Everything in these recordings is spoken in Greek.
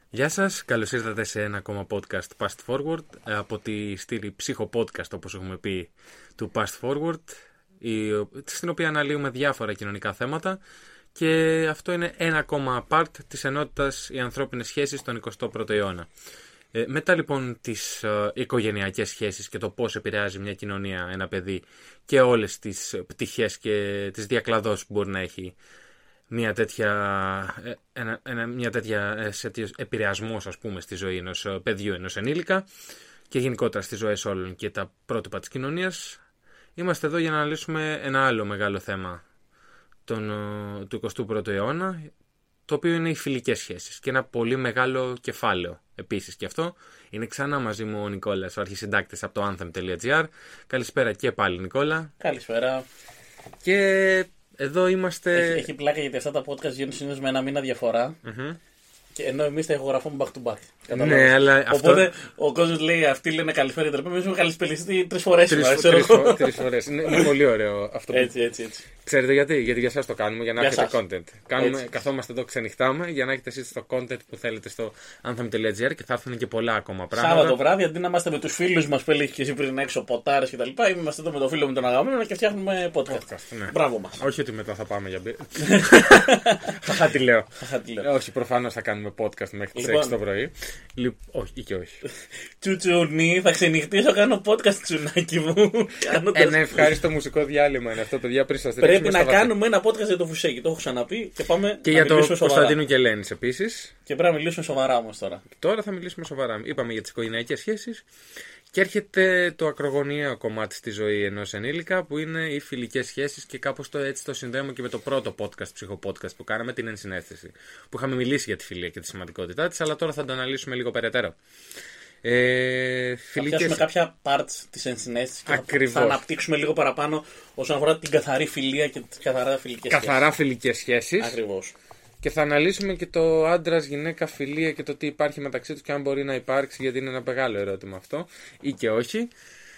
Γεια σας, καλώς ήρθατε σε ένα ακόμα podcast Past Forward από τη στήλη ψυχο podcast, όπως έχουμε πει, του Past Forward, στην οποία αναλύουμε διάφορα κοινωνικά θέματα και αυτό είναι ένα ακόμα part της ενότητας οι ανθρώπινες σχέσεις στον 21ο αιώνα. Μετά λοιπόν τις οικογενειακές σχέσεις και το πώς επηρεάζει μια κοινωνία, ένα παιδί και όλες τις πτυχές και τις διακλαδώσεις που μπορεί να έχει μια τέτοια επηρεασμός, ας πούμε, στη ζωή ενός παιδιού, ενός ενήλικα και γενικότερα στις ζωές όλων και τα πρότυπα της κοινωνίας. Είμαστε εδώ για να αναλύσουμε ένα άλλο μεγάλο θέμα του 21ου αιώνα, το οποίο είναι οι φιλικές σχέσεις και ένα πολύ μεγάλο κεφάλαιο επίσης και αυτό. Είναι ξανά μαζί μου ο Νικόλας, ο αρχισυντάκτης από το anthem.gr. Καλησπέρα και πάλι, Νικόλα. Καλησπέρα. Και εδώ είμαστε. Έχει πλάκα γιατί αυτά τα podcast γίνουν συνήθως με ένα μήνα διαφορά. Και ενώ εμείς τα ηχογραφούμε back to back. Ναι, αλλά οπότε ο κόσμος λέει: αυτοί λένε καλησπέρα, τρεπέ. Εμείς έχουμε καλησπελιστεί 3 φορές. 3 φορές. Είναι πολύ ωραίο αυτό. Έτσι. Ξέρετε γιατί? Γιατί για εσάς το κάνουμε, για να έχετε content. Καθόμαστε εδώ, ξενυχτάμε για να έχετε εσείς το content που θέλετε στο anthem.gr και θα έρθουν και πολλά ακόμα πράγματα. Σάββατο βράδυ, αντί να είμαστε με τους φίλους μας που έλεγε και εσύ πριν έξω, ποτάρες κτλ., είμαστε εδώ με τον φίλο μου τον αγαπημένο και φτιάχνουμε podcast. Ναι. Μπράβο μας. Όχι ότι μετά θα πάμε για μπύρα. Χαχά τι λέω. Όχι, προφανώς θα κάνουμε podcast μέχρι τις 6 το πρωί. Όχι και όχι. Τσουτσουνί, θα ξενυχτήσω, κάνω podcast, τσουνάκι μου. Ένα ευχάριστο μουσικό διάλειμμα είναι αυτό, παιδιά, πριν σας Πρέπει να κάνουμε ένα podcast για το Φουσέκι, το έχω ξαναπεί και πάμε και να για το μιλήσουμε σοβαρά. Κωνσταντίνου Κελένης επίσης. Και πρέπει να μιλήσουμε σοβαρά όμως τώρα. Τώρα θα μιλήσουμε σοβαρά. Είπαμε για τις οικογενειακές σχέσεις και έρχεται το ακρογωνιαίο κομμάτι στη ζωή ενός ενήλικα που είναι οι φιλικές σχέσεις και κάπως έτσι το συνδέουμε και με το πρώτο podcast, ψυχοπodcast που κάναμε, την ενσυναίσθηση. Που είχαμε μιλήσει για τη φιλία και τη σημαντικότητά της, αλλά τώρα θα το αναλύσουμε λίγο περαιτέρω. Θα πιάσουμε κάποια parts της ενσυναίσθησης και θα αναπτύξουμε λίγο παραπάνω όσον αφορά την καθαρή φιλία και τις καθαρά φιλικές σχέσεις. Ακριβώς. Και θα αναλύσουμε και το άντρας-γυναίκα φιλία και το τι υπάρχει μεταξύ τους και αν μπορεί να υπάρξει, γιατί είναι ένα μεγάλο ερώτημα αυτό, ή και όχι.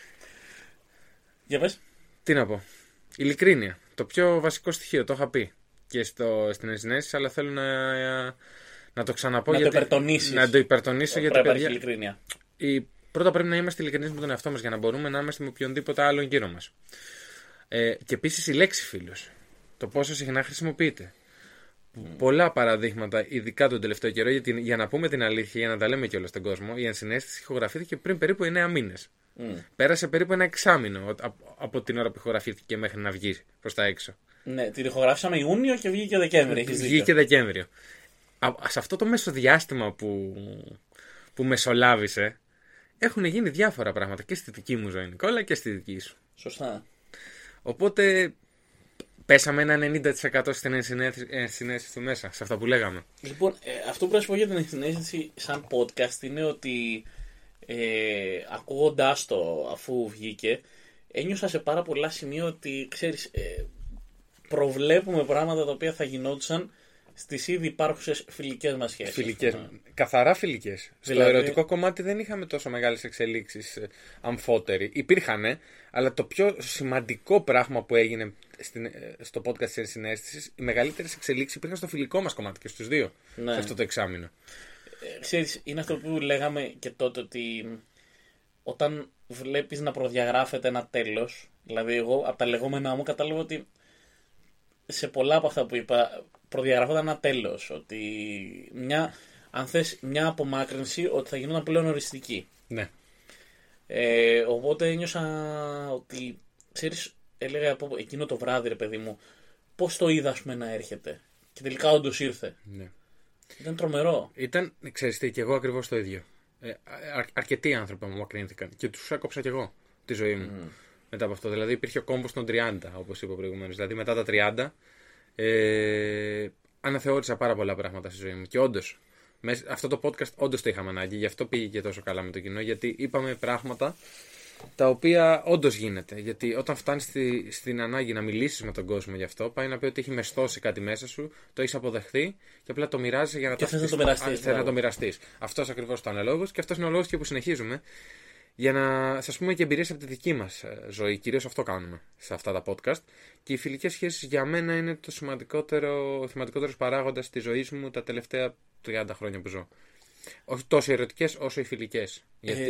Για πες. Τι να πω. Ειλικρίνεια. Το πιο βασικό στοιχείο, το είχα πει και στην ενσυναίσθηση, αλλά θέλω να το ξαναπώ. Να το υπερτονίσω γιατί παιδιά. Ειλικρίνεια. Πρώτα πρέπει να είμαστε ειλικρινείς με τον εαυτό μας για να μπορούμε να είμαστε με οποιονδήποτε άλλον γύρω μας. Και επίσης η λέξη φίλος. Το πόσο συχνά χρησιμοποιείται. Πολλά παραδείγματα, ειδικά τον τελευταίο καιρό, γιατί για να πούμε την αλήθεια, για να τα λέμε κιόλας στον κόσμο, η ενσυναίσθηση ηχογραφήθηκε πριν περίπου 9 μήνες. Πέρασε περίπου ένα εξάμηνο από την ώρα που ηχογραφήθηκε μέχρι να βγει προς τα έξω. Ναι, την ηχογράφησαμε Ιούνιο και βγήκε Δεκέμβριο. Βγήκε Δεκέμβριο. Σε αυτό το μεσοδιάστημα που μεσολάβησε, έχουν γίνει διάφορα πράγματα και στη δική μου ζωή, Νικόλα, και στη δική σου. Σωστά. Οπότε πέσαμε ένα 90% στην ενσυναίσθηση του μέσα, σε αυτά που λέγαμε. Λοιπόν, αυτό που πρέπει να σου πω για την ενσυναίσθηση σαν podcast είναι ότι ακούγοντάς το αφού βγήκε, ένιωσα σε πάρα πολλά σημεία ότι, ξέρεις, προβλέπουμε πράγματα τα οποία θα γινόντουσαν στις ήδη υπάρχουσες φιλικές μας σχέσεις. Καθαρά φιλικές. Στο ερωτικό κομμάτι δεν είχαμε τόσο μεγάλες εξελίξεις αμφότεροι. Υπήρχανε, αλλά το πιο σημαντικό πράγμα που έγινε στο podcast της ενσυναίσθησης, οι μεγαλύτερες εξελίξεις υπήρχαν στο φιλικό μας κομμάτι και στους δύο, σε αυτό το εξάμηνο. Ξέρεις, είναι αυτό που λέγαμε και τότε, ότι όταν βλέπεις να προδιαγράφεται ένα τέλος, δηλαδή εγώ από τα λεγόμενά μου κατάλαβα ότι σε πολλά από αυτά που είπα προδιαγραφόταν ένα τέλος, ότι αν θες μια απομάκρυνση, ότι θα γινόταν πλέον οριστική. Ναι. Οπότε ένιωσα ότι, ξέρεις, έλεγα από εκείνο το βράδυ, ρε παιδί μου, πώς το είδα, ας πούμε, να έρχεται. Και τελικά όντως ήρθε. Ναι. Ήταν τρομερό. Ξέρεις τι, και εγώ ακριβώς το ίδιο. Αρκετοί άνθρωποι μου μακρύνθηκαν και τους έκοψα κι εγώ τη ζωή μου μετά από αυτό. Δηλαδή υπήρχε ο κόμπος των 30, όπως είπα προηγουμένως. Δηλαδή μετά τα 30 αναθεώρησα πάρα πολλά πράγματα στη ζωή μου. Και όντως, αυτό το podcast όντως το είχαμε ανάγκη. Γι' αυτό πήγε και τόσο καλά με το κοινό. Γιατί είπαμε πράγματα τα οποία όντως γίνεται. Γιατί όταν φτάνεις στην ανάγκη να μιλήσεις με τον κόσμο γι' αυτό, πάει να πει ότι έχει μεστώσει κάτι μέσα σου, το έχεις αποδεχθεί και απλά το μοιράζεσαι για να το μοιραστείς. Αυτός ακριβώς ήταν ο λόγος και αυτός είναι ο λόγος και που συνεχίζουμε. Για να σας πούμε και εμπειρίες από τη δική μας ζωή. Κυρίως αυτό κάνουμε σε αυτά τα podcast. Και οι φιλικές σχέσεις για μένα είναι το σημαντικότερος παράγοντας της ζωής μου τα τελευταία 30 χρόνια που ζω. Όχι τόσο ερωτικές όσο οι φιλικές.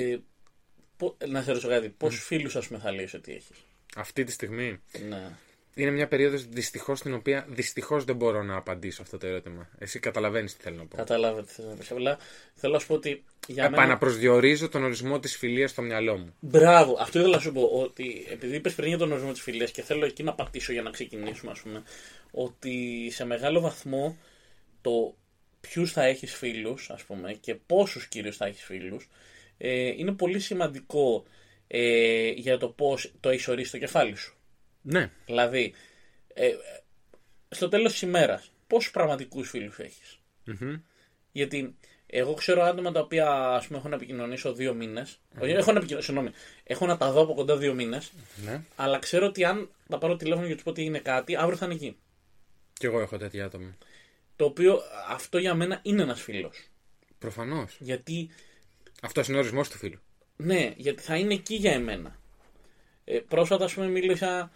Να σε ρωτήσω κάτι. Πόσους φίλους, ας πούμε, θα λέει ότι έχεις? Αυτή τη στιγμή. Ναι. Είναι μια περίοδος δυστυχώς στην οποία δυστυχώς δεν μπορώ να απαντήσω αυτό το ερώτημα. Εσύ καταλαβαίνεις τι θέλω να πω. Κατάλαβα τι θες να πεις. Απλά θέλω να σου πω ότι για μένα. Επαναπροσδιορίζω τον ορισμό της φιλίας στο μυαλό μου. Μπράβο, αυτό ήθελα να σου πω. Ότι επειδή είπες πριν για τον ορισμό της φιλίας και θέλω εκεί να πατήσω για να ξεκινήσουμε, ας πούμε, ότι σε μεγάλο βαθμό το ποιους θα έχεις φίλους, ας πούμε, και πόσους κυρίως θα έχεις φίλους, είναι πολύ σημαντικό για το πώς το έχεις ορίσει στο κεφάλι σου. Ναι. Δηλαδή, στο τέλος της ημέρας, πόσους πραγματικούς φίλους έχεις? Mm-hmm. Γιατί εγώ ξέρω άτομα τα οποία, ας πούμε, έχω να επικοινωνήσω 2 μήνες. Όχι, έχω να τα δω από κοντά 2 μήνες. Ναι. Αλλά ξέρω ότι αν τα πάρω τηλέφωνο και του πω ότι είναι κάτι, αύριο θα είναι εκεί. Κι εγώ έχω τέτοια άτομα. Το οποίο αυτό για μένα είναι ένας φίλος. Προφανώς. Γιατί. Αυτός είναι ο ορισμός του φίλου. Ναι, γιατί θα είναι εκεί για εμένα. Πρόσφατα, ας πούμε, μίλησα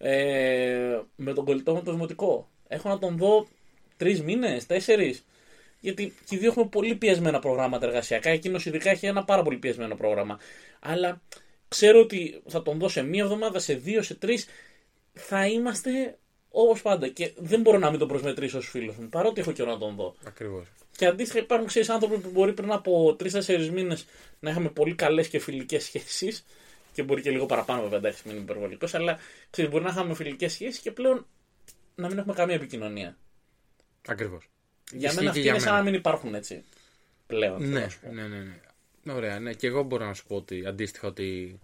με τον κολλητό μου το δημοτικό. Έχω να τον δω 3 μήνες, 4. Γιατί και οι δύο έχουμε πολύ πιεσμένα προγράμματα εργασιακά. Εκείνος ειδικά έχει ένα πάρα πολύ πιεσμένο πρόγραμμα. Αλλά ξέρω ότι θα τον δω σε 1 εβδομάδα, σε 2, σε 3. Θα είμαστε όπως πάντα. Και δεν μπορώ να μην τον προσμετρήσω ως φίλος μου, παρότι έχω καιρό να τον δω. Ακριβώς. Και αντίστοιχα υπάρχουν, ξέρεις, άνθρωποι που μπορεί πριν από 3-4 μήνες να είχαμε πολύ καλές και φιλικές σχέσεις. Και μπορεί και λίγο παραπάνω, βέβαια, εντάξει, μην είμαι υπερβολικός. Αλλά ξέρεις, μπορεί να είχαμε φιλικές σχέσεις και πλέον να μην έχουμε καμία επικοινωνία. Ακριβώς. Για μένα αυτοί είναι σαν να μην υπάρχουν, έτσι. Πλέον. Ναι. Ωραία, ναι. Και εγώ μπορώ να σου πω ότι αντίστοιχα ότι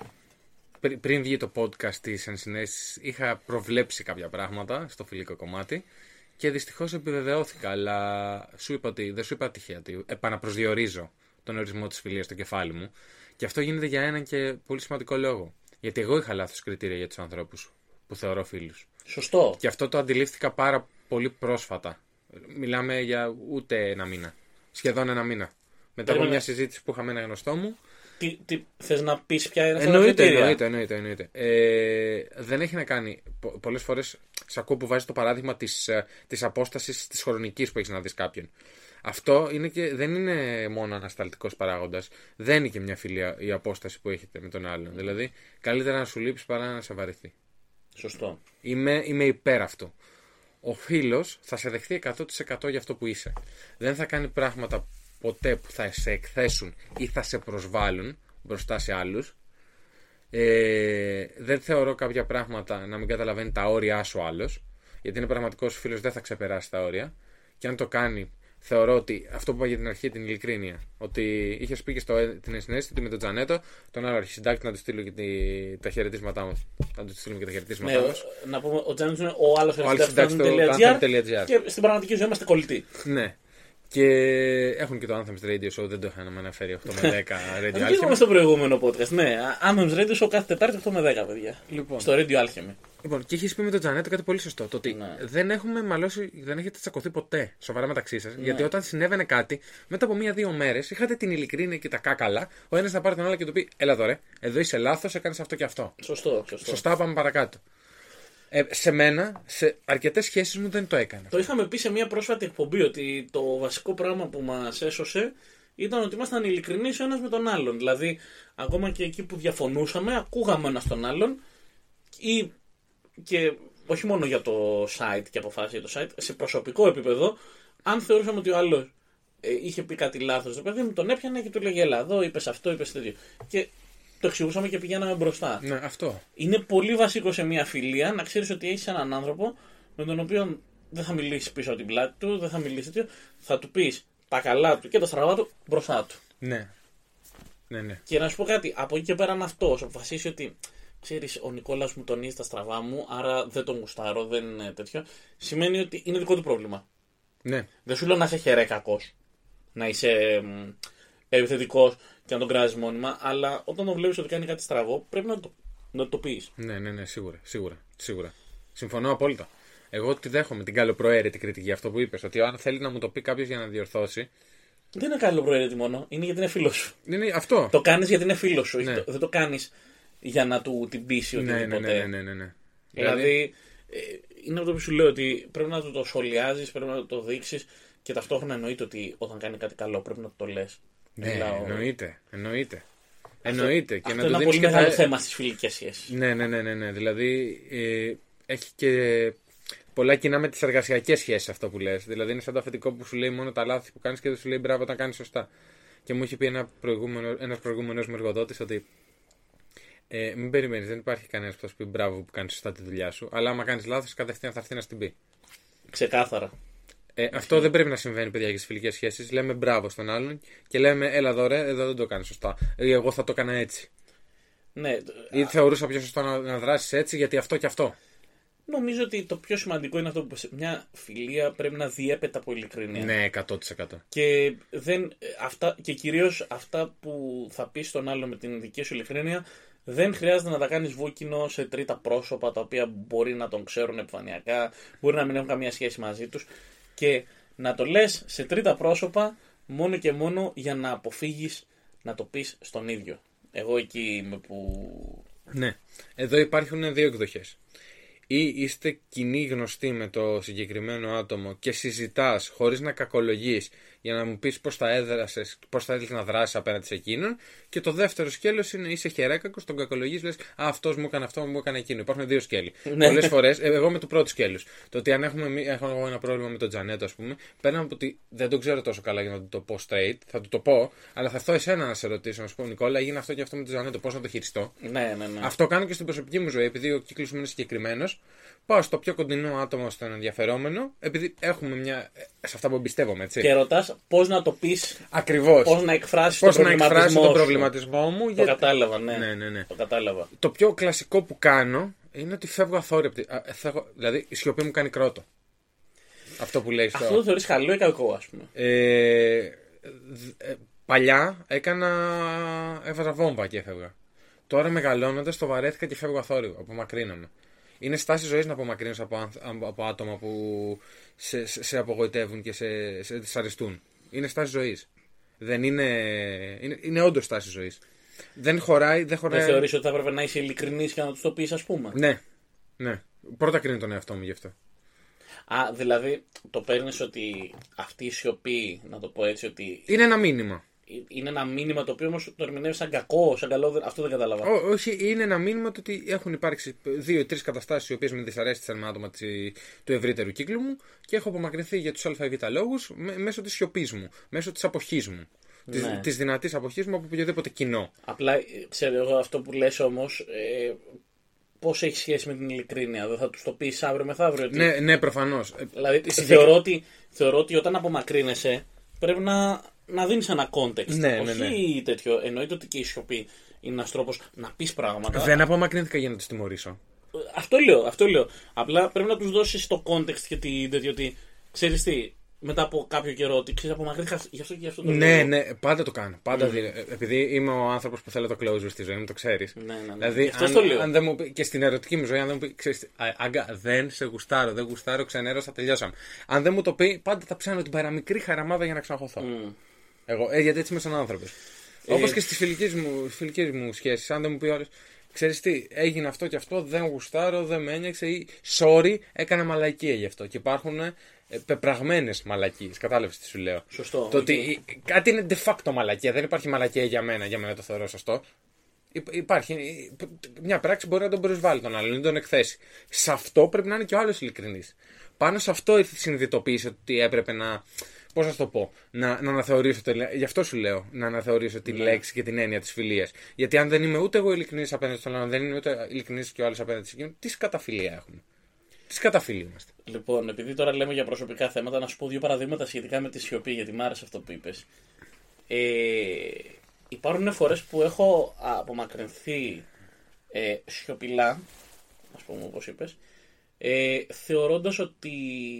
πριν βγει το podcast της Ενσυναίσθησης είχα προβλέψει κάποια πράγματα στο φιλικό κομμάτι και δυστυχώς επιβεβαιώθηκα. Αλλά σου είπα ότι δεν σου είπα τυχαία ότι επαναπροσδιορίζω τον ορισμό της φιλίας στο κεφάλι μου. Και αυτό γίνεται για έναν και πολύ σημαντικό λόγο. Γιατί εγώ είχα λάθος κριτήρια για τους ανθρώπους που θεωρώ φίλους. Σωστό. Και αυτό το αντιλήφθηκα πάρα πολύ πρόσφατα. Μιλάμε για ούτε 1 μήνα. Σχεδόν 1 μήνα. Μετά από μια συζήτηση που είχαμε ένα γνωστό μου. Τι θες να πεις, ποια είναι αυτά τα κριτήρια? Εννοείται. Δεν έχει να κάνει. Πολλές φορές σε ακούω που βάζεις το παράδειγμα της απόστασης της χρονικής που έχεις να δεις κάποιον. Αυτό δεν είναι μόνο ανασταλτικός παράγοντας. Δεν είναι και μια φιλία η απόσταση που έχετε με τον άλλον. Δηλαδή, καλύτερα να σου λείψει παρά να σε βαρεθεί. Σωστό. Είμαι υπέρ αυτού. Ο φίλος θα σε δεχθεί 100% για αυτό που είσαι. Δεν θα κάνει πράγματα ποτέ που θα σε εκθέσουν ή θα σε προσβάλλουν μπροστά σε άλλους. Δεν θεωρώ κάποια πράγματα να μην καταλαβαίνει τα όρια σου άλλος. Γιατί είναι πραγματικός φίλος, δεν θα ξεπεράσει τα όρια. Και αν το κάνει, θεωρώ ότι αυτό που είπα για την αρχή, την ειλικρίνεια, ότι είχε πει και την ενσυναίσθηση ότι με τον Τζανέτο, τον άλλο αρχισυντάκτη, να του στείλω και τα χαιρετίσματά μας. Να του στείλουμε και τα χαιρετίσματά μας. Να πούμε, ο Τζανέτο είναι ο άλλος αρχισυντάκτης του Anthem.gr και στην πραγματική ζωή είμαστε κολλητοί. Ναι. Και έχουν και το Anthems Radio Show, δεν το είχαμε αναφέρει 8 με 10 Radio Alchemy. Είπαμε στο προηγούμενο podcast. Ναι, Anthems Radio Show κάθε Τετάρτη 8 με 10, παιδιά. Λοιπόν. Στο Radio Alchemy. Λοιπόν, και έχει πει με τον Τζανέτο κάτι πολύ σωστό. Το ότι δεν έχουμε μαλώσει, δεν έχετε τσακωθεί ποτέ σοβαρά μεταξύ σας. Γιατί όταν συνέβαινε κάτι, μετά από 1-2 μέρες, είχατε την ειλικρίνεια και τα κάκαλα. Ο ένας θα πάρει τον άλλο και του πει: Έλα δωρε, εδώ είσαι λάθος, έκανες αυτό και αυτό. Σωστό. Σωστά, πάμε παρακάτω. Σε μένα, σε αρκετές σχέσεις μου δεν το έκανα. Το είχαμε πει σε μια πρόσφατη εκπομπή ότι το βασικό πράγμα που μας έσωσε ήταν ότι ήμασταν ειλικρινείς ο ένας με τον άλλον. Δηλαδή, ακόμα και εκεί που διαφωνούσαμε, ακούγαμε ένας τον άλλον και όχι μόνο για το site και αποφάσεις για το site, σε προσωπικό επίπεδο, αν θεωρούσαμε ότι ο άλλος είχε πει κάτι λάθος, το παιδί μου τον έπιανε και του λέγε: Έλα, εδώ είπες αυτό, είπες τέτοιο. Και το εξηγούσαμε και πηγαίναμε μπροστά. Ναι, αυτό. Είναι πολύ βασικό σε μια φιλία να ξέρεις ότι έχεις έναν άνθρωπο με τον οποίο δεν θα μιλήσεις πίσω από την πλάτη του, δεν θα μιλήσεις τέτοιο, θα του πεις τα καλά του και τα στραβά του μπροστά του. Ναι. Και να σου πω κάτι, από εκεί και πέρα αν αυτός αποφασίσει ότι ξέρεις, ο Νικόλας μου τονίζει τα στραβά μου, άρα δεν τον γουστάρω, δεν είναι τέτοιο, σημαίνει ότι είναι δικό του πρόβλημα. Ναι. Δεν σου λέω να είσαι χερέ κακός, να είσαι επιθετικός και να τον κράζεις μόνιμα, αλλά όταν τον βλέπεις ότι κάνει κάτι στραβό, πρέπει να το πεις. Ναι, σίγουρα. Συμφωνώ απόλυτα. Εγώ τη δέχομαι την καλοπροαίρετη κριτική, αυτό που είπες, ότι αν θέλει να μου το πει κάποιος για να διορθώσει. Δεν είναι καλοπροαίρετη μόνο, είναι γιατί είναι φίλος σου. Είναι αυτό. Το κάνεις γιατί είναι φίλος σου, Ναι. δεν το κάνεις για να του την πείσει οτιδήποτε. Ναι. Δηλαδή, είναι αυτό που σου λέω ότι πρέπει να του το σχολιάζεις, πρέπει να του το δείξεις Και ταυτόχρονα εννοείται ότι όταν κάνει κάτι καλό πρέπει να το λες. Ναι, εννοείται. Και αυτό να είναι ένα πολύ μεγάλο θέμα στις φιλικές σχέσεις. Ναι. Δηλαδή έχει και πολλά κοινά με τις εργασιακές σχέσεις αυτό που λες. Δηλαδή είναι σαν το αφεντικό που σου λέει μόνο τα λάθη που κάνεις και δεν σου λέει μπράβο όταν κάνεις σωστά. Και μου είχε πει ένας προηγούμενος μου εργοδότης ότι μην περιμένεις, δεν υπάρχει κανένας που θα σου πει μπράβο που κάνεις σωστά τη δουλειά σου. Αλλά άμα κάνεις λάθος, κατευθείαν θα έρθει να στην πει. Ξεκάθαρα. Αυτό δεν πρέπει να συμβαίνει, παιδιά, για τις φιλικές σχέσεις. Λέμε μπράβο στον άλλον και λέμε έλα εδώ ρε, εδώ δεν το κάνεις σωστά. Ή εγώ θα το έκανα έτσι. Ναι. Ή θεωρούσα πιο σωστό να δράσεις έτσι γιατί αυτό και αυτό. Νομίζω ότι το πιο σημαντικό είναι αυτό που μια φιλία πρέπει να διέπεται από ειλικρίνεια. Ναι, 100%. Και κυρίως αυτά που θα πεις στον άλλο με την δική σου ειλικρίνεια δεν χρειάζεται να τα κάνεις βούκινο σε τρίτα πρόσωπα τα οποία μπορεί να τον ξέρουν επιφανειακά, μπορεί να μην έχουν καμία σχέση μαζί τους και να το λες σε τρίτα πρόσωπα μόνο και μόνο για να αποφύγεις να το πεις στον ίδιο. Εγώ εκεί είμαι που... Ναι, εδώ υπάρχουν δύο εκδοχές. Ή είστε κοινοί γνωστοί με το συγκεκριμένο άτομο και συζητάς χωρίς να κακολογείς για να μου πεις πώς θα έδρασες να δράσεις απέναντι σε εκείνον. Και το δεύτερο σκέλος είναι είσαι χεράκακος, τον κακολογείς, λες αυτός μου έκανε αυτό, μου έκανε εκείνο. Υπάρχουν δύο σκέλη. Πολλές φορές, εγώ με το πρώτο σκέλος. Το ότι αν έχω ένα πρόβλημα με τον Τζανέτο, ας πούμε, πέραν από ότι δεν τον ξέρω τόσο καλά για να του το πω straight, θα του το πω, αλλά θα έρθω εσένα να σε ρωτήσω, να σου πω Νικόλα, έγινε αυτό και αυτό με τον Τζανέτο, πώς να το χειριστώ. Ναι. Αυτό κάνω και στην προσωπική μου ζωή, επειδή ο κύκλος μου είναι συγκεκριμένος. Πάω στο πιο κοντινό άτομο στον ενδιαφερόμενο, επειδή έχουμε σε αυτά που εμπιστεύομαι, έτσι. Και ρωτάς πώς να το πεις. Ακριβώς. Πώς να εκφράσεις τον προβληματισμό μου. Το κατάλαβα, ναι. Το κατάλαβα. Το πιο κλασικό που κάνω είναι ότι φεύγω αθόρυπτη. Δηλαδή η σιωπή μου κάνει κρότο. Αυτό που λέει. Αυτό το θεωρείς καλό ή κακό, ας πούμε. Παλιά έβαζα βόμβα και έφευγα. Τώρα μεγαλώνοντας το βαρέθηκα και φεύγω αθόρυβο. Απομακρύνομαι. Είναι στάση ζωής να απομακρύνεις από άτομα που σε απογοητεύουν και σε δυσαρεστούν. Είναι στάση ζωής. Δεν είναι όντως στάση ζωής. Δεν χωράει. Δεν θεωρείς ότι θα έπρεπε να είσαι ειλικρινής και να τους το πεις, ας πούμε. Ναι. Πρώτα κρίνω τον εαυτό μου γι' αυτό. Δηλαδή το παίρνεις ότι αυτή η σιωπή, να το πω έτσι, ότι... Είναι ένα μήνυμα. Είναι ένα μήνυμα το οποίο όμως το ερμηνεύει σαν κακό, σαν καλό, αυτό δεν κατάλαβα. Όχι, είναι ένα μήνυμα το ότι έχουν υπάρξει 2-3 καταστάσεις οι οποίες με δυσαρέστησαν με άτομα του ευρύτερου κύκλου μου και έχω απομακρυνθεί για τους ΑΒ λόγους μέσω της σιωπής μου, μέσω της αποχής μου. Ναι. Της δυνατής αποχής μου από οποιοδήποτε κοινό. Απλά, ξέρω εγώ αυτό που λες όμως, πώς έχει σχέση με την ειλικρίνεια, δεν θα τους το πεις αύριο μεθαύριο? Ναι, προφανώς. Δηλαδή, θεωρώ ότι όταν απομακρύνεσαι πρέπει να δίνεις ένα context. Όχι τέτοιο. Εννοείται ότι και η σιωπή είναι ένας τρόπος να πεις πράγματα. Δεν απομακρύνθηκα για να τους τιμωρήσω. Αυτό λέω. Απλά πρέπει να τους δώσεις το context και τέτοιο ότι ξέρεις τι, μετά από κάποιο καιρό ότι ξέρεις απομακρύνθηκα γι' αυτό και γι' αυτό το λέω. Ναι, πάντα το κάνω. Επειδή είμαι ο άνθρωπος που θέλω το closure στη ζωή μου, το ξέρεις. Ναι. Δηλαδή, αν δεν μου πει, και στην ερωτική μου ζωή, αν δεν μου πει, ξέρεις, Άγκα, δεν σε γουστάρω, δεν γουστάρω, ξενέρωσα, τελειώσαμε. Αν δεν μου το πει, πάντα θα ψάχνω την παραμικρή χαραμάδα για να ξαναχωθώ. Εγώ, γιατί έτσι είμαι σαν άνθρωπος. Όπως και στις φιλικές μου σχέσεις, αν δεν μου πει όλες, ξέρεις τι, έγινε αυτό και αυτό, δεν γουστάρω, δεν με ένιωξε ή sorry, έκανα μαλακία γι' αυτό. Και υπάρχουν πεπραγμένες μαλακίες. Κατάλαβες τι σου λέω? Σωστό. Το ότι κάτι είναι de facto μαλακία, δεν υπάρχει μαλακία για μένα το θεωρώ σωστό. Υπάρχει μια πράξη μπορεί να τον προσβάλλει τον άλλον, να τον εκθέσει. Σε αυτό πρέπει να είναι και ο άλλος ειλικρινής. Πάνω σε αυτό ήρθε η συνειδητοποίηση ότι έπρεπε να. Πώς να το πω, να αναθεωρήσω. Γι' αυτό σου λέω να αναθεωρήσω τη λέξη και την έννοια της φιλίας. Γιατί αν δεν είμαι ούτε εγώ ειλικρινής απέναντι στον άλλον, δεν είναι ούτε ειλικρινής και ο άλλος απέναντι σε εκείνον, τι σκαταφιλία έχουμε? Τι σκαταφιλία είμαστε? Λοιπόν, επειδή τώρα λέμε για προσωπικά θέματα, να σου πω δύο παραδείγματα σχετικά με τη σιωπή, γιατί μ' άρεσε αυτό που είπες. Υπάρχουν φορές που έχω απομακρυνθεί σιωπηλά, ας πούμε όπως είπες, θεωρώντας ότι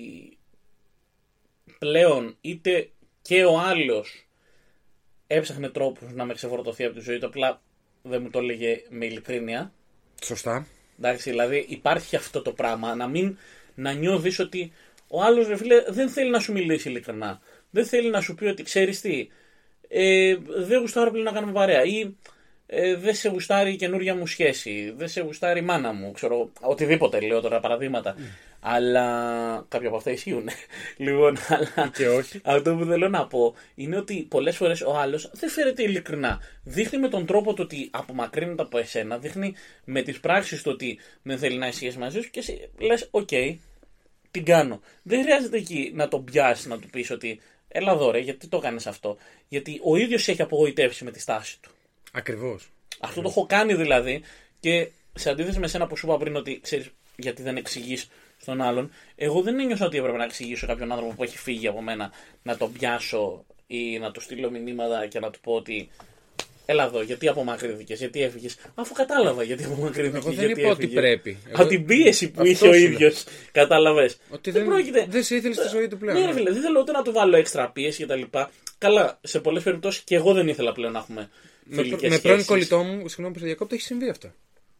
πλέον είτε και ο άλλος έψαχνε τρόπους να με ξεφορτωθεί από τη ζωή του, απλά δεν μου το έλεγε με ειλικρίνεια. Σωστά. Εντάξει, δηλαδή υπάρχει αυτό το πράγμα, να νιώθεις ότι ο άλλος, ρε φίλε, δεν θέλει να σου μιλήσει ειλικρινά. Δεν θέλει να σου πει ότι ξέρεις τι, δεν γουστάρω πλέον να κάνουμε παρέα. Ή δεν σε γουστάρει η καινούργια μου σχέση, δεν σε γουστάρει η μάνα μου, ξέρω, οτιδήποτε λέω τώρα παραδείγματα. Αλλά κάποια από αυτά ισχύουν. Λοιπόν, αλλά Και όχι. αυτό που θέλω να πω είναι ότι πολλές φορές ο άλλος δεν φέρεται ειλικρινά. Δείχνει με τον τρόπο του ότι απομακρύνεται από εσένα, δείχνει με τις πράξεις του ότι δεν θέλει να έχει σχέση μαζί σου και εσύ λες, οκ, την κάνω. Δεν χρειάζεται εκεί να τον πιάσει, να του πεις ότι έλα εδώ ρε, γιατί το έκανες αυτό. Γιατί ο ίδιος σε έχει απογοητεύσει με τη στάση του. Ακριβώς. Αυτό το έχω κάνει δηλαδή και σε αντίθεση με σένα που σου είπα πριν ότι ξέρεις γιατί δεν εξηγείς στον άλλον, εγώ δεν ένιωσα ότι έπρεπε να εξηγήσω κάποιον άνθρωπο που έχει φύγει από μένα να τον πιάσω ή να του στείλω μηνύματα και να του πω ότι έλα εδώ, γιατί απομακρύνθηκες, γιατί έφυγες. Αφού κατάλαβα γιατί απομακρύνθηκες. Εγώ δεν είπα ότι πρέπει. Από την πίεση που είχε ο ίδιος. Κατάλαβες. Ότι δεν σε ήθελε στη ζωή του πλέον. Ναι, φίλε, δεν θέλω ούτε να του βάλω έξτρα πίεση κτλ. Καλά, σε πολλές περιπτώσεις και εγώ δεν ήθελα πλέον να έχουμε φιλικές σχέσεις. Με πρώην κολλητό μου, συγγνώμη που σε διακόπτω, έχει συμβεί αυτό.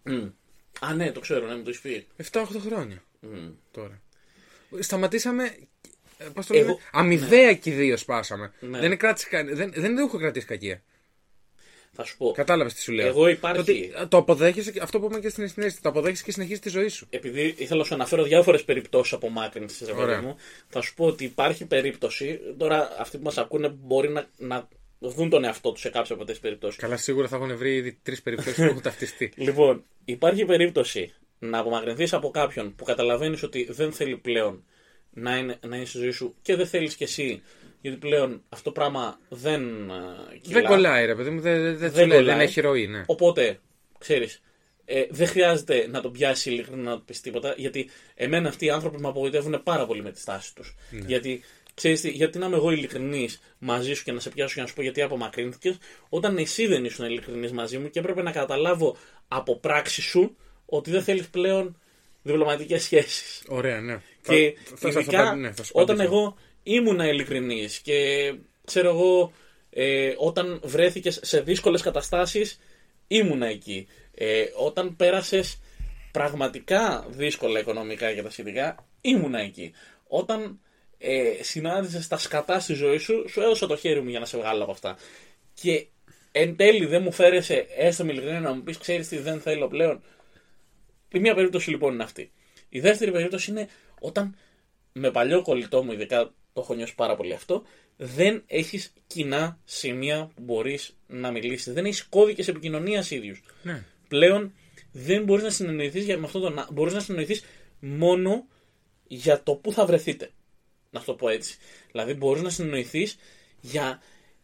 Α, ναι, το ξέρω, ναι, μου το έχει πει. 7-8 χρόνια τώρα. Σταματήσαμε. Πώς το λέμε, αμοιβαία και οι δύο σπάσαμε. Ναι. Δεν έχω κρατήσει κακία. Θα σου πω. Κατάλαβες τι σου λέω. Εγώ υπάρχει. Το αποδέχεσαι, αυτό που είπαμε και στην συνέστηση. Το αποδέχεσαι και συνεχίζει τη ζωή σου. Επειδή ήθελα να σου αναφέρω διάφορες περιπτώσεις απομάκρυνσης, μου, θα σου πω ότι υπάρχει περίπτωση. Τώρα αυτοί που μας ακούνε μπορεί να δουν τον εαυτό τους σε κάποιες από τις περιπτώσεις. Καλά, σίγουρα θα έχουν βρει ήδη 3 περιπτώσεις που έχουν ταυτιστεί. Λοιπόν, υπάρχει περίπτωση να απομακρυνθείς από κάποιον που καταλαβαίνεις ότι δεν θέλει πλέον να είναι στη ζωή σου και δεν θέλεις κι εσύ. Γιατί πλέον αυτό το πράγμα δεν κυλά. Δεν κολλάει, ρε παιδί μου, δεν έχει ροή. Ναι. Οπότε, ξέρεις, δεν χρειάζεται να τον πιάσει ειλικρινά να του πει τίποτα, γιατί εμένα αυτοί οι άνθρωποι με απογοητεύουν πάρα πολύ με τη στάση τους. Ναι. Γιατί, ξέρεις τι, γιατί να είμαι εγώ ειλικρινής μαζί σου και να σε πιάσω και να σου πω γιατί απομακρύνθηκες, όταν εσύ δεν ήσουν ειλικρινής μαζί μου και έπρεπε να καταλάβω από πράξη σου ότι δεν θέλεις πλέον διπλωματικές σχέσεις. Ωραία, ναι. Και ειδικά όταν εγώ ήμουνα ειλικρινής και ξέρω εγώ όταν βρέθηκες σε δύσκολες καταστάσεις ήμουνα εκεί. Όταν πέρασες πραγματικά δύσκολα οικονομικά και τα σχετικά ήμουνα εκεί. Όταν συνάντησες τα σκατά στη ζωή σου, σου έδωσα το χέρι μου για να σε βγάλω από αυτά. Και εν τέλει δεν μου φέρεσαι έστω με ειλικρινία να μου πεις ξέρεις τι δεν θέλω πλέον. Η μία περίπτωση λοιπόν είναι αυτή. Η δεύτερη περίπτωση είναι όταν με παλιό κολλητό μου, ειδικά το έχω νιώσει πάρα πολύ αυτό, δεν έχεις κοινά σημεία που μπορείς να μιλήσεις. Δεν έχεις κώδικες επικοινωνίας ίδιους. Ναι. Πλέον δεν μπορείς να συνεννοηθείς με αυτόν τον μπορείς να συνεννοηθείς μόνο για το που θα βρεθείτε. Να το πω έτσι. Δηλαδή μπορείς να συνεννοηθείς για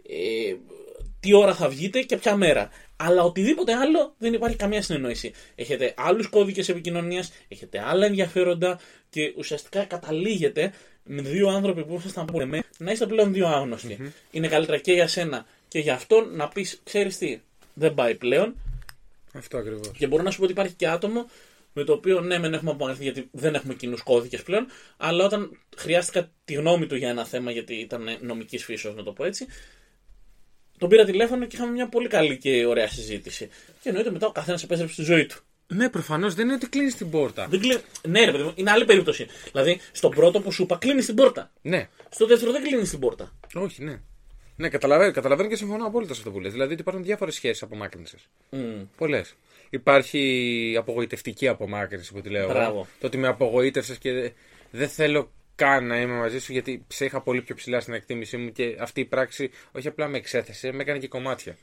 τι ώρα θα βγείτε και ποια μέρα. Αλλά οτιδήποτε άλλο δεν υπάρχει καμία συνεννόηση. Έχετε άλλους κώδικες επικοινωνίας, έχετε άλλα ενδιαφέροντα και ουσιαστικά καταλήγετε με δύο άνθρωποι που ήσασταν πορεμένοι να είστε πλέον δύο άγνωστοι. Mm-hmm. Είναι καλύτερα και για σένα και για αυτόν να πεις, ξέρεις τι, δεν πάει πλέον. Αυτό ακριβώς. Και μπορώ να σου πω ότι υπάρχει και άτομο με το οποίο ναι, μεν έχουμε απομακρυνθεί γιατί δεν έχουμε κοινούς κώδικες πλέον, αλλά όταν χρειάστηκα τη γνώμη του για ένα θέμα, γιατί ήταν νομικής φύσεως, να το πω έτσι. Τον πήρα τηλέφωνο και είχαμε μια πολύ καλή και ωραία συζήτηση. Και εννοείται μετά ο καθένας επέστρεψε στη ζωή του. Ναι, προφανώς δεν είναι ότι κλείνει την πόρτα. Ναι, ρε παιδί μου, είναι άλλη περίπτωση. Δηλαδή, στον πρώτο που σου είπα, κλείνει την πόρτα. Ναι. Στο δεύτερο δεν κλείνει την πόρτα. Όχι, ναι. Ναι, καταλαβαίνω και συμφωνώ απόλυτα σε αυτό που λες. Δηλαδή ότι υπάρχουν διάφορες σχέσεις απομάκρυνσης. Πολλές. Υπάρχει απογοητευτική απομάκρυνση που τη λέω. Μπράβο. Το ότι με απογοήτευσες και δεν θέλω καν να είμαι μαζί σου γιατί σε είχα πολύ πιο ψηλά στην εκτίμησή μου και αυτή η πράξη όχι απλά με εξέθεσε, με έκανε και κομμάτια.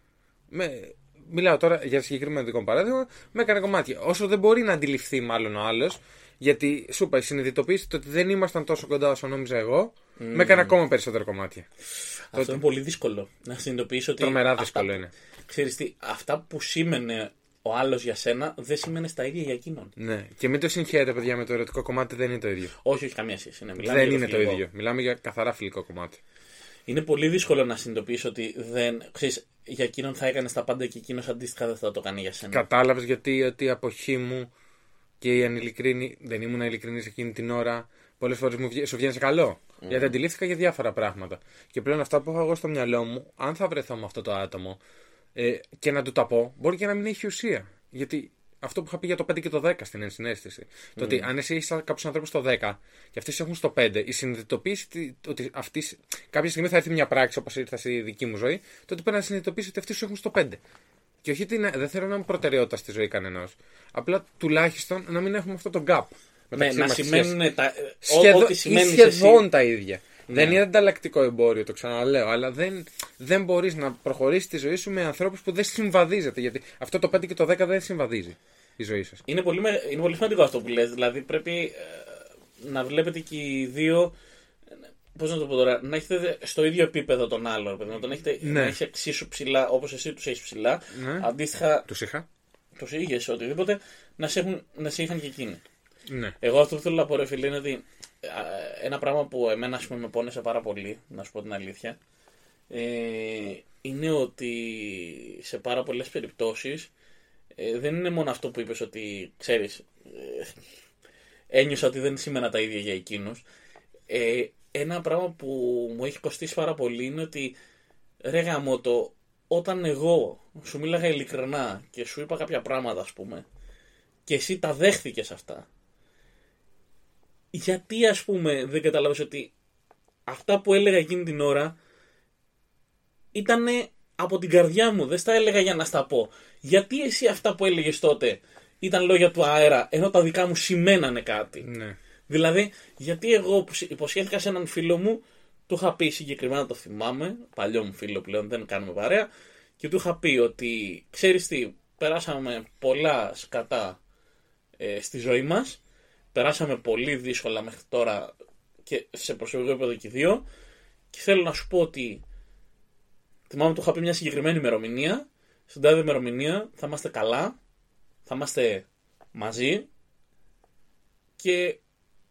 Μιλάω τώρα για συγκεκριμένο δικό παράδειγμα, με έκανε κομμάτια. Όσο δεν μπορεί να αντιληφθεί μάλλον ο άλλος, γιατί σου είπα, συνειδητοποίησε ότι δεν ήμασταν τόσο κοντά όσο νόμιζα εγώ, με έκανε ακόμα περισσότερο κομμάτια. Αυτό είναι πολύ δύσκολο. Να συνειδητοποιήσω ότι. Τρομερά δύσκολο είναι. Ξέρεις τι, αυτά που σήμαινε ο άλλος για σένα δεν σημαίνει στα ίδια για εκείνον. Ναι. Και μην το συγχαίρετε, παιδιά, με το ερωτικό κομμάτι δεν είναι το ίδιο. Όχι, καμία σχέση. Δεν είναι το ίδιο. Μιλάμε για καθαρά φιλικό κομμάτι. Είναι πολύ δύσκολο να συνειδητοποιήσω ότι ξέρεις, για εκείνον θα έκανε τα πάντα και εκείνος αντίστοιχα δεν θα το κάνει για σένα. Κατάλαβες γιατί ότι η αποχή μου και η ανειλικρίνη, δεν ήμουν ειλικρινής εκείνη την ώρα, πολλές φορές σου βγαίνει σε καλό. Γιατί αντιλήφθηκα για διάφορα πράγματα. Και πλέον αυτά που έχω εγώ στο μυαλό μου, αν θα βρεθώ με αυτό το άτομο και να του τα πω, μπορεί και να μην έχει ουσία. Γιατί αυτό που είχα πει για το 5 και το 10 στην ενσυναίσθηση. Το ότι αν εσύ έχει κάποιους ανθρώπους στο 10 και αυτοί έχουν στο 5, η συνειδητοποίηση ότι κάποια στιγμή θα έρθει μια πράξη όπως ήρθα στη δική μου ζωή, τότε πρέπει να συνειδητοποιήσει ότι αυτοί σου έχουν στο 5. Και Και όχι ότι δεν θέλω να είμαι προτεραιότητα στη ζωή κανενός. Απλά τουλάχιστον να μην έχουμε αυτό το gap. Ναι, να σημαίνουν ό,τι σημαίνει σχεδόν τα ίδια. Ναι. Δεν είναι ανταλλακτικό εμπόριο, το ξαναλέω, αλλά δεν μπορείς να προχωρήσεις τη ζωή σου με ανθρώπους που δεν συμβαδίζετε. Γιατί αυτό το 5 και το 10 δεν συμβαδίζει η ζωή σας. Είναι πολύ σημαντικό αυτό που λες. Δηλαδή πρέπει να βλέπετε και οι δύο. Πώς να το πω τώρα, να έχετε στο ίδιο επίπεδο τον άλλο. Να τον έχετε να έχει εξίσου ψηλά όπως εσύ τους έχεις ψηλά. Ναι. Αντίστοιχα. Τους είχα. Τους είχες οτιδήποτε, να σε είχαν και εκείνοι. Ναι. Εγώ αυτό που θέλω να πω, ρε φίλε, είναι ότι ένα πράγμα που εμένα ας πούμε, με πόνεσε πάρα πολύ, να σου πω την αλήθεια, είναι ότι σε πάρα πολλές περιπτώσεις δεν είναι μόνο αυτό που είπες ότι, ξέρεις, ένιωσα ότι δεν σήμαινα τα ίδια για εκείνους. Ένα πράγμα που μου έχει κοστίσει πάρα πολύ είναι ότι, ρε γαμώτο, όταν εγώ σου μίλαγα ειλικρινά και σου είπα κάποια πράγματα, ας πούμε, και εσύ τα δέχθηκες αυτά, γιατί ας πούμε δεν καταλάβεις ότι αυτά που έλεγα εκείνη την ώρα ήταν από την καρδιά μου, δεν στα έλεγα για να στα πω. Γιατί εσύ αυτά που έλεγες τότε ήταν λόγια του αέρα, ενώ τα δικά μου σημαίνανε κάτι. Ναι. Δηλαδή, γιατί εγώ υποσχέθηκα σε έναν φίλο μου, του είχα πει συγκεκριμένα, το θυμάμαι, παλιό μου φίλο πλέον, δεν κάνουμε παρέα, και του είχα πει ότι, ξέρεις τι, περάσαμε πολλά σκατά στη ζωή μας, περάσαμε πολύ δύσκολα μέχρι τώρα και σε προσωπικό επίπεδο και δύο, και θέλω να σου πω ότι, θυμάμαι του είχα πει μια συγκεκριμένη ημερομηνία, στην τάδε ημερομηνία θα είμαστε καλά, θα είμαστε μαζί και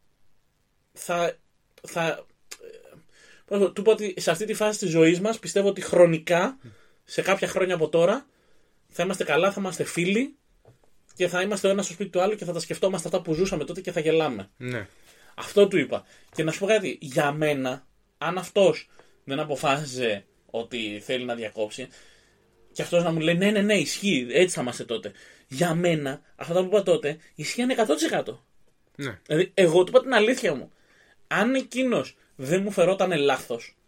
του είπα ότι σε αυτή τη φάση της ζωής μας πιστεύω ότι χρονικά, σε κάποια χρόνια από τώρα, θα είμαστε καλά, θα είμαστε φίλοι και θα είμαστε ο ένας στο σπίτι του άλλου και θα τα σκεφτόμαστε αυτά που ζούσαμε τότε και θα γελάμε. Ναι. Αυτό του είπα. Και να σου πω κάτι, για μένα, αν αυτός δεν αποφάσιζε ότι θέλει να διακόψει και αυτός να μου λέει ναι, ισχύει, έτσι θα είμαστε τότε. Για μένα, αυτά που είπα τότε ισχύανε 100%. Ναι. Δηλαδή, εγώ του είπα την αλήθεια μου. Αν εκείνος δεν μου φερόταν λάθος,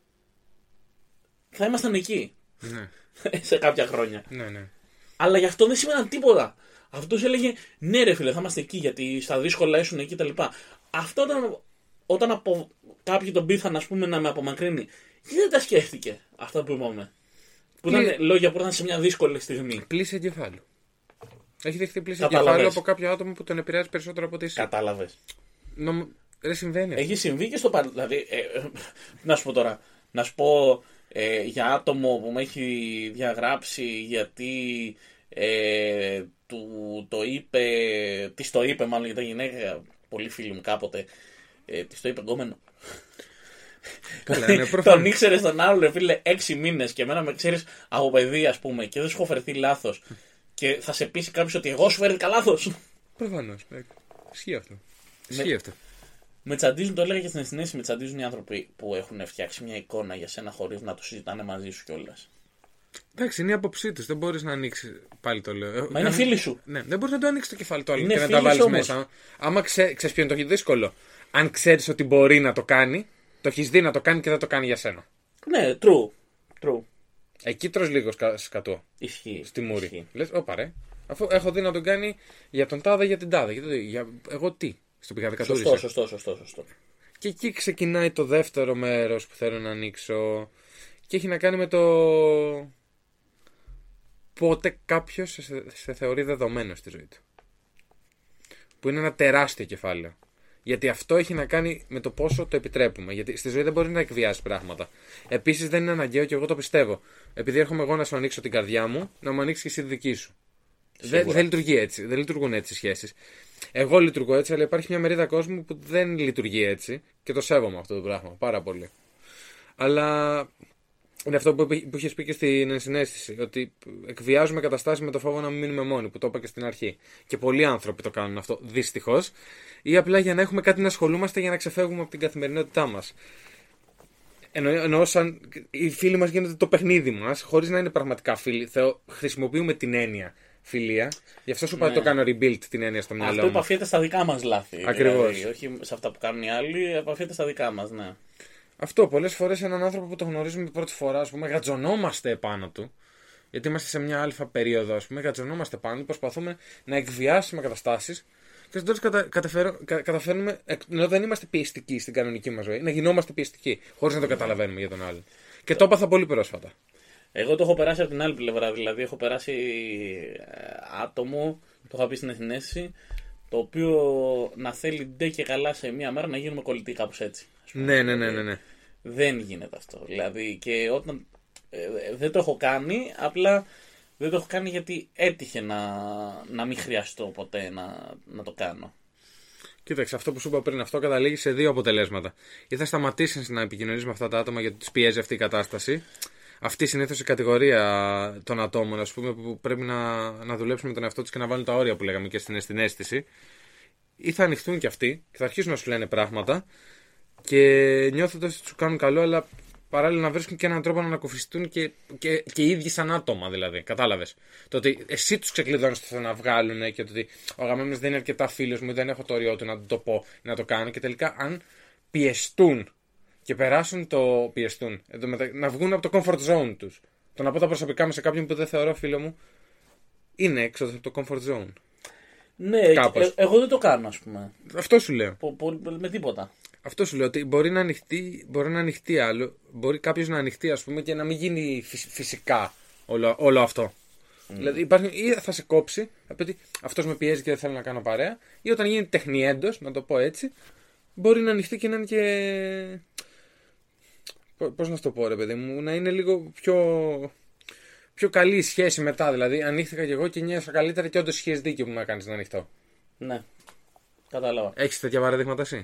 θα ήμασταν εκεί. Ναι. Σε κάποια χρόνια. Ναι. Αλλά γι' αυτό δεν σημαίναν τίποτα. Αυτός έλεγε ναι, ρε φίλε, θα είμαστε εκεί γιατί στα δύσκολα ήσουν εκεί κτλ. Αυτό όταν από κάποιοι τον πείθαν, ας πούμε, να με απομακρύνει, γιατί δεν τα σκέφτηκε αυτά που είπαμε. Που ήταν λόγια που ήταν σε μια δύσκολη στιγμή. Πλήση εγκεφάλου. Έχει δεχτεί πλήση εγκεφάλου από κάποιο άτομο που τον επηρεάζει περισσότερο από ότι εσύ. Κατάλαβες. Δεν συμβαίνει. Έχει συμβεί και στο παρελθόν. Δηλαδή, να σου πω τώρα, να σου πω για άτομο που με έχει διαγράψει γιατί το είπε, της το είπε μάλλον, γιατί γυναίκα, πολύ φίλοι μου κάποτε, της το είπε γκόμενο. Καλά, είναι τον ήξερε τον άλλο, ρε φίλε, 6 μήνες και εμένα με ξέρεις από παιδί, ας πούμε, και δεν σου έχω φερθεί λάθος. Και θα σε πείσει κάποιος ότι εγώ σου φέρθηκα λάθος. Προφανώς. Ισχύει αυτό. Με τσαντίζουν, το έλεγα και στην συνέντευξη, με τσαντίζουν οι άνθρωποι που έχουν φτιάξει μια εικόνα για σένα χωρίς να το συζητάνε μαζί σου κιόλας. Εντάξει, είναι η άποψή του. Δεν μπορείς να ανοίξει. Πάλι το λέω. Μα είναι φίλοι σου. Ναι, δεν μπορείς να το ανοίξει το κεφάλι του άλλου και να τα βάλεις μέσα. Άμα ξέρεις ποιο είναι το δύσκολο. Αν ξέρεις ότι μπορεί να το κάνει, το έχεις δει να το κάνει και δεν το κάνει για σένα. Ναι, true. Εκεί τρως λίγο σκατό. Ισχύει. Στη μούρη. Λες, όπα ρε. Αφού έχω δει να τον κάνει για τον τάδε, για την τάδε. Εγώ τι. Στο πήγα δεκατούρισα. Σωστό. Και εκεί ξεκινάει το δεύτερο μέρος που θέλω να ανοίξω. Και έχει να κάνει με το πότε κάποιος σε θεωρεί δεδομένο στη ζωή του. Που είναι ένα τεράστιο κεφάλαιο. Γιατί αυτό έχει να κάνει με το πόσο το επιτρέπουμε. Γιατί στη ζωή δεν μπορεί να εκβιάσει πράγματα. Επίσης δεν είναι αναγκαίο και εγώ το πιστεύω. Επειδή έρχομαι εγώ να σου ανοίξω την καρδιά μου, να μου ανοίξει και εσύ τη δική σου. Δεν λειτουργεί έτσι. Δεν λειτουργούν έτσι οι σχέσεις. Εγώ λειτουργώ έτσι, αλλά υπάρχει μια μερίδα κόσμου που δεν λειτουργεί έτσι και το σέβομαι αυτό το πράγμα πάρα πολύ. Αλλά είναι αυτό που είχες πει και στην ενσυναίσθηση, ότι εκβιάζουμε καταστάσεις με το φόβο να μην μείνουμε μόνοι, που το είπα και στην αρχή. Και πολλοί άνθρωποι το κάνουν αυτό, δυστυχώς, ή απλά για να έχουμε κάτι να ασχολούμαστε για να ξεφεύγουμε από την καθημερινότητά μας. Εννοώ σαν οι φίλοι μας γίνονται το παιχνίδι μας, χωρίς να είναι πραγματικά φίλοι. Χρησιμοποιούμε την έννοια φιλία. Γι' αυτό σου είπα το κάνω rebuild την έννοια στο μυαλό μου. Αυτό επαφιέται στα δικά μας λάθη. Ακριβώς. Δηλαδή, όχι σε αυτά που κάνουν οι άλλοι, επαφιέται στα δικά μας, ναι. Αυτό πολλές φορές έναν άνθρωπο που το γνωρίζουμε πρώτη φορά, ας πούμε, γατζωνόμαστε επάνω του. Γιατί είμαστε σε μια αλφα περίοδο, ας πούμε, κατσονόμαστε πάνω, προσπαθούμε να εκβιάσουμε καταστάσεις και στο τέλος καταφέρνουμε, ενώ δεν είμαστε πιεστικοί στην κανονική μας ζωή, να γινόμαστε πιεστικοί, χωρίς να το καταλαβαίνουμε για τον άλλον. Και το έπαθα πολύ πρόσφατα. Εγώ το έχω περάσει από την άλλη πλευρά. Δηλαδή, έχω περάσει άτομο, το είχα πει στην ενσυναίσθηση, το οποίο να θέλει ντε και καλά σε μία μέρα να γίνουμε κολλητοί, κάπως έτσι. Ναι. Δεν γίνεται αυτό. Δηλαδή, και όταν. Δεν το έχω κάνει, απλά δεν το έχω κάνει γιατί έτυχε να μην χρειαστώ ποτέ να το κάνω. Κοίταξε, αυτό που σου είπα πριν, αυτό καταλήγει σε δύο αποτελέσματα. Ή θα σταματήσει να επικοινωνείς με αυτά τα άτομα γιατί τους πιέζει αυτή η κατάσταση. Αυτή συνήθως η κατηγορία των ατόμων, ας πούμε, που πρέπει να δουλέψουν με τον εαυτό τους και να βάλουν τα όρια που λέγαμε και στην αίσθηση. Ή θα ανοιχτούν κι αυτοί και θα αρχίσουν να σου λένε πράγματα και νιώθοντας ότι σου κάνουν καλό, αλλά παράλληλα να βρίσκουν και έναν τρόπο να ανακουφιστούν και οι ίδιοι σαν άτομα, δηλαδή. Κατάλαβες. Το ότι εσύ τους ξεκλειδώνεις το να βγάλουν και το ότι ο γαμμένος δεν είναι αρκετά φίλος μου, δεν έχω το όριό του να το πω, να το κάνω και τελικά αν πιεστούν και περάσουν το πιεστούν, να βγουν από το comfort zone τους. Το να πω τα προσωπικά μου σε κάποιον που δεν θεωρώ φίλο μου, είναι έξω από το comfort zone. Ναι, εγώ δεν το κάνω, ας πούμε. Αυτό σου λέω. Με τίποτα. Αυτό σου λέω ότι μπορεί να ανοιχτεί άλλο. Μπορεί κάποιος να ανοιχτεί, ας πούμε, και να μην γίνει φυσικά όλο αυτό. Δηλαδή ή θα σε κόψει, θα πει ότι αυτός με πιέζει και δεν θέλω να κάνω παρέα, ή όταν γίνει τεχνιέντος, να το πω έτσι, μπορεί να ανοιχτεί και να είναι και. Πώς να το πω, ρε παιδί μου, να είναι λίγο πιο καλή η σχέση μετά. Δηλαδή, ανοίχθηκα κι εγώ και νιώσα καλύτερα και όντως είχες δίκιο που με έκανες να ανοιχτώ. Ναι, κατάλαβα. Έχεις τέτοια παραδείγματα εσύ?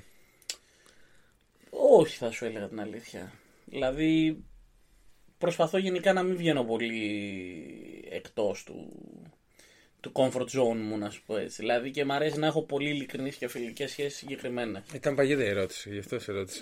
Όχι, θα σου έλεγα την αλήθεια. Δηλαδή, προσπαθώ γενικά να μην βγαίνω πολύ εκτός του comfort zone μου, να σου πω έτσι. Δηλαδή, και μου αρέσει να έχω πολύ ειλικρινείς και φιλικές σχέσεις συγκεκριμένες. Ήταν παγίδα η ερώτηση, γι' αυτό σε ερώτηση.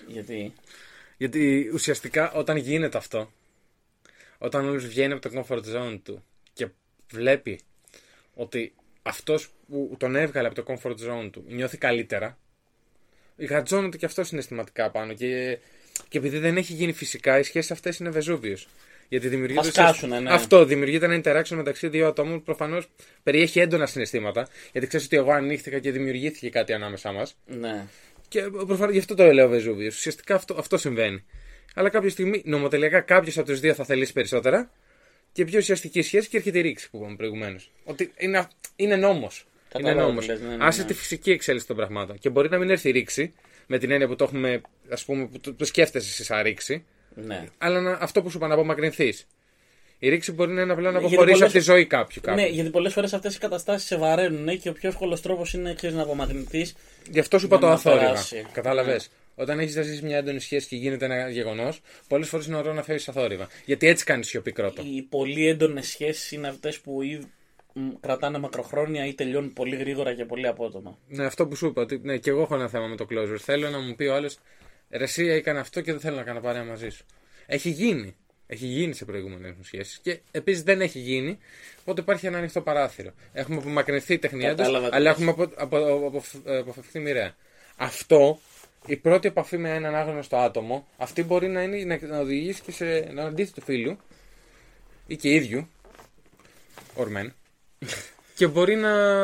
Γιατί ουσιαστικά όταν γίνεται αυτό, όταν όλος βγαίνει από το comfort zone του και βλέπει ότι αυτός που τον έβγαλε από το comfort zone του νιώθει καλύτερα, γατζώνεται και αυτό συναισθηματικά πάνω και επειδή δεν έχει γίνει φυσικά, οι σχέσεις αυτές είναι Βεζούβιος. Γιατί δημιουργείται ένα interaction μεταξύ δύο ατόμων που προφανώς περιέχει έντονα συναισθήματα. Γιατί ξέρεις ότι εγώ ανοίχθηκα και δημιουργήθηκε κάτι ανάμεσά μας. Ναι. Και προφανώς γι' αυτό το λέω Βεζούβιος. Ουσιαστικά αυτό συμβαίνει. Αλλά κάποια στιγμή νομοτελειακά κάποιος από τους δύο θα θελήσει περισσότερα και πιο ουσιαστική σχέση και έρχεται η ρήξη που είπαμε προηγουμένως. Ότι είναι νόμος. Είναι νόμος. Άσε τη φυσική εξέλιξη των πραγμάτων. Και μπορεί να μην έρθει η ρήξη, με την έννοια που το έχουμε, ας πούμε, που το σκέφτεσαι εσύ σαν ρήξη. Ναι. Αλλά αυτό που σου είπα, να απομακρυνθείς. Η ρήξη μπορεί να είναι απλά να αποχωρήσει από τη ζωή κάποιου. Ναι, γιατί πολλές φορές αυτές οι καταστάσεις σε βαραίνουν και ο πιο εύκολος τρόπος είναι να απομακρυνθείς. Γι' αυτό σου είπα το αθόρυβα. Κατάλαβες. Όταν έχεις να ζήσεις μια έντονη σχέση και γίνεται ένα γεγονός, πολλές φορές είναι ωραίο να φεύγεις αθόρυβα. Γιατί έτσι κάνεις σιωπή κρότο. Οι πολύ έντονες σχέσεις είναι αυτές που κρατάνε μακροχρόνια ή τελειώνουν πολύ γρήγορα και πολύ απότομα. Ναι, αυτό που σου είπα. Ότι, ναι, και εγώ έχω ένα θέμα με το closure. Θέλω να μου πει ο άλλος, ρε εσύ έκανε αυτό και δεν θέλω να κάνω παρέα μαζί σου. Έχει γίνει. Έχει γίνει σε προηγούμενες μου σχέσεις. Και επίσης δεν έχει γίνει, οπότε υπάρχει ένα ανοιχτό παράθυρο. Έχουμε απομακρυνθεί τεχνιέντως, αλλά έχουμε αποφευθεί μοιραία. Αυτό, η πρώτη επαφή με έναν άγνωστο άτομο, αυτή μπορεί να οδηγήσει και σε έναν αντίθετο φίλου ή και ίδιου, ορμέν, και μπορεί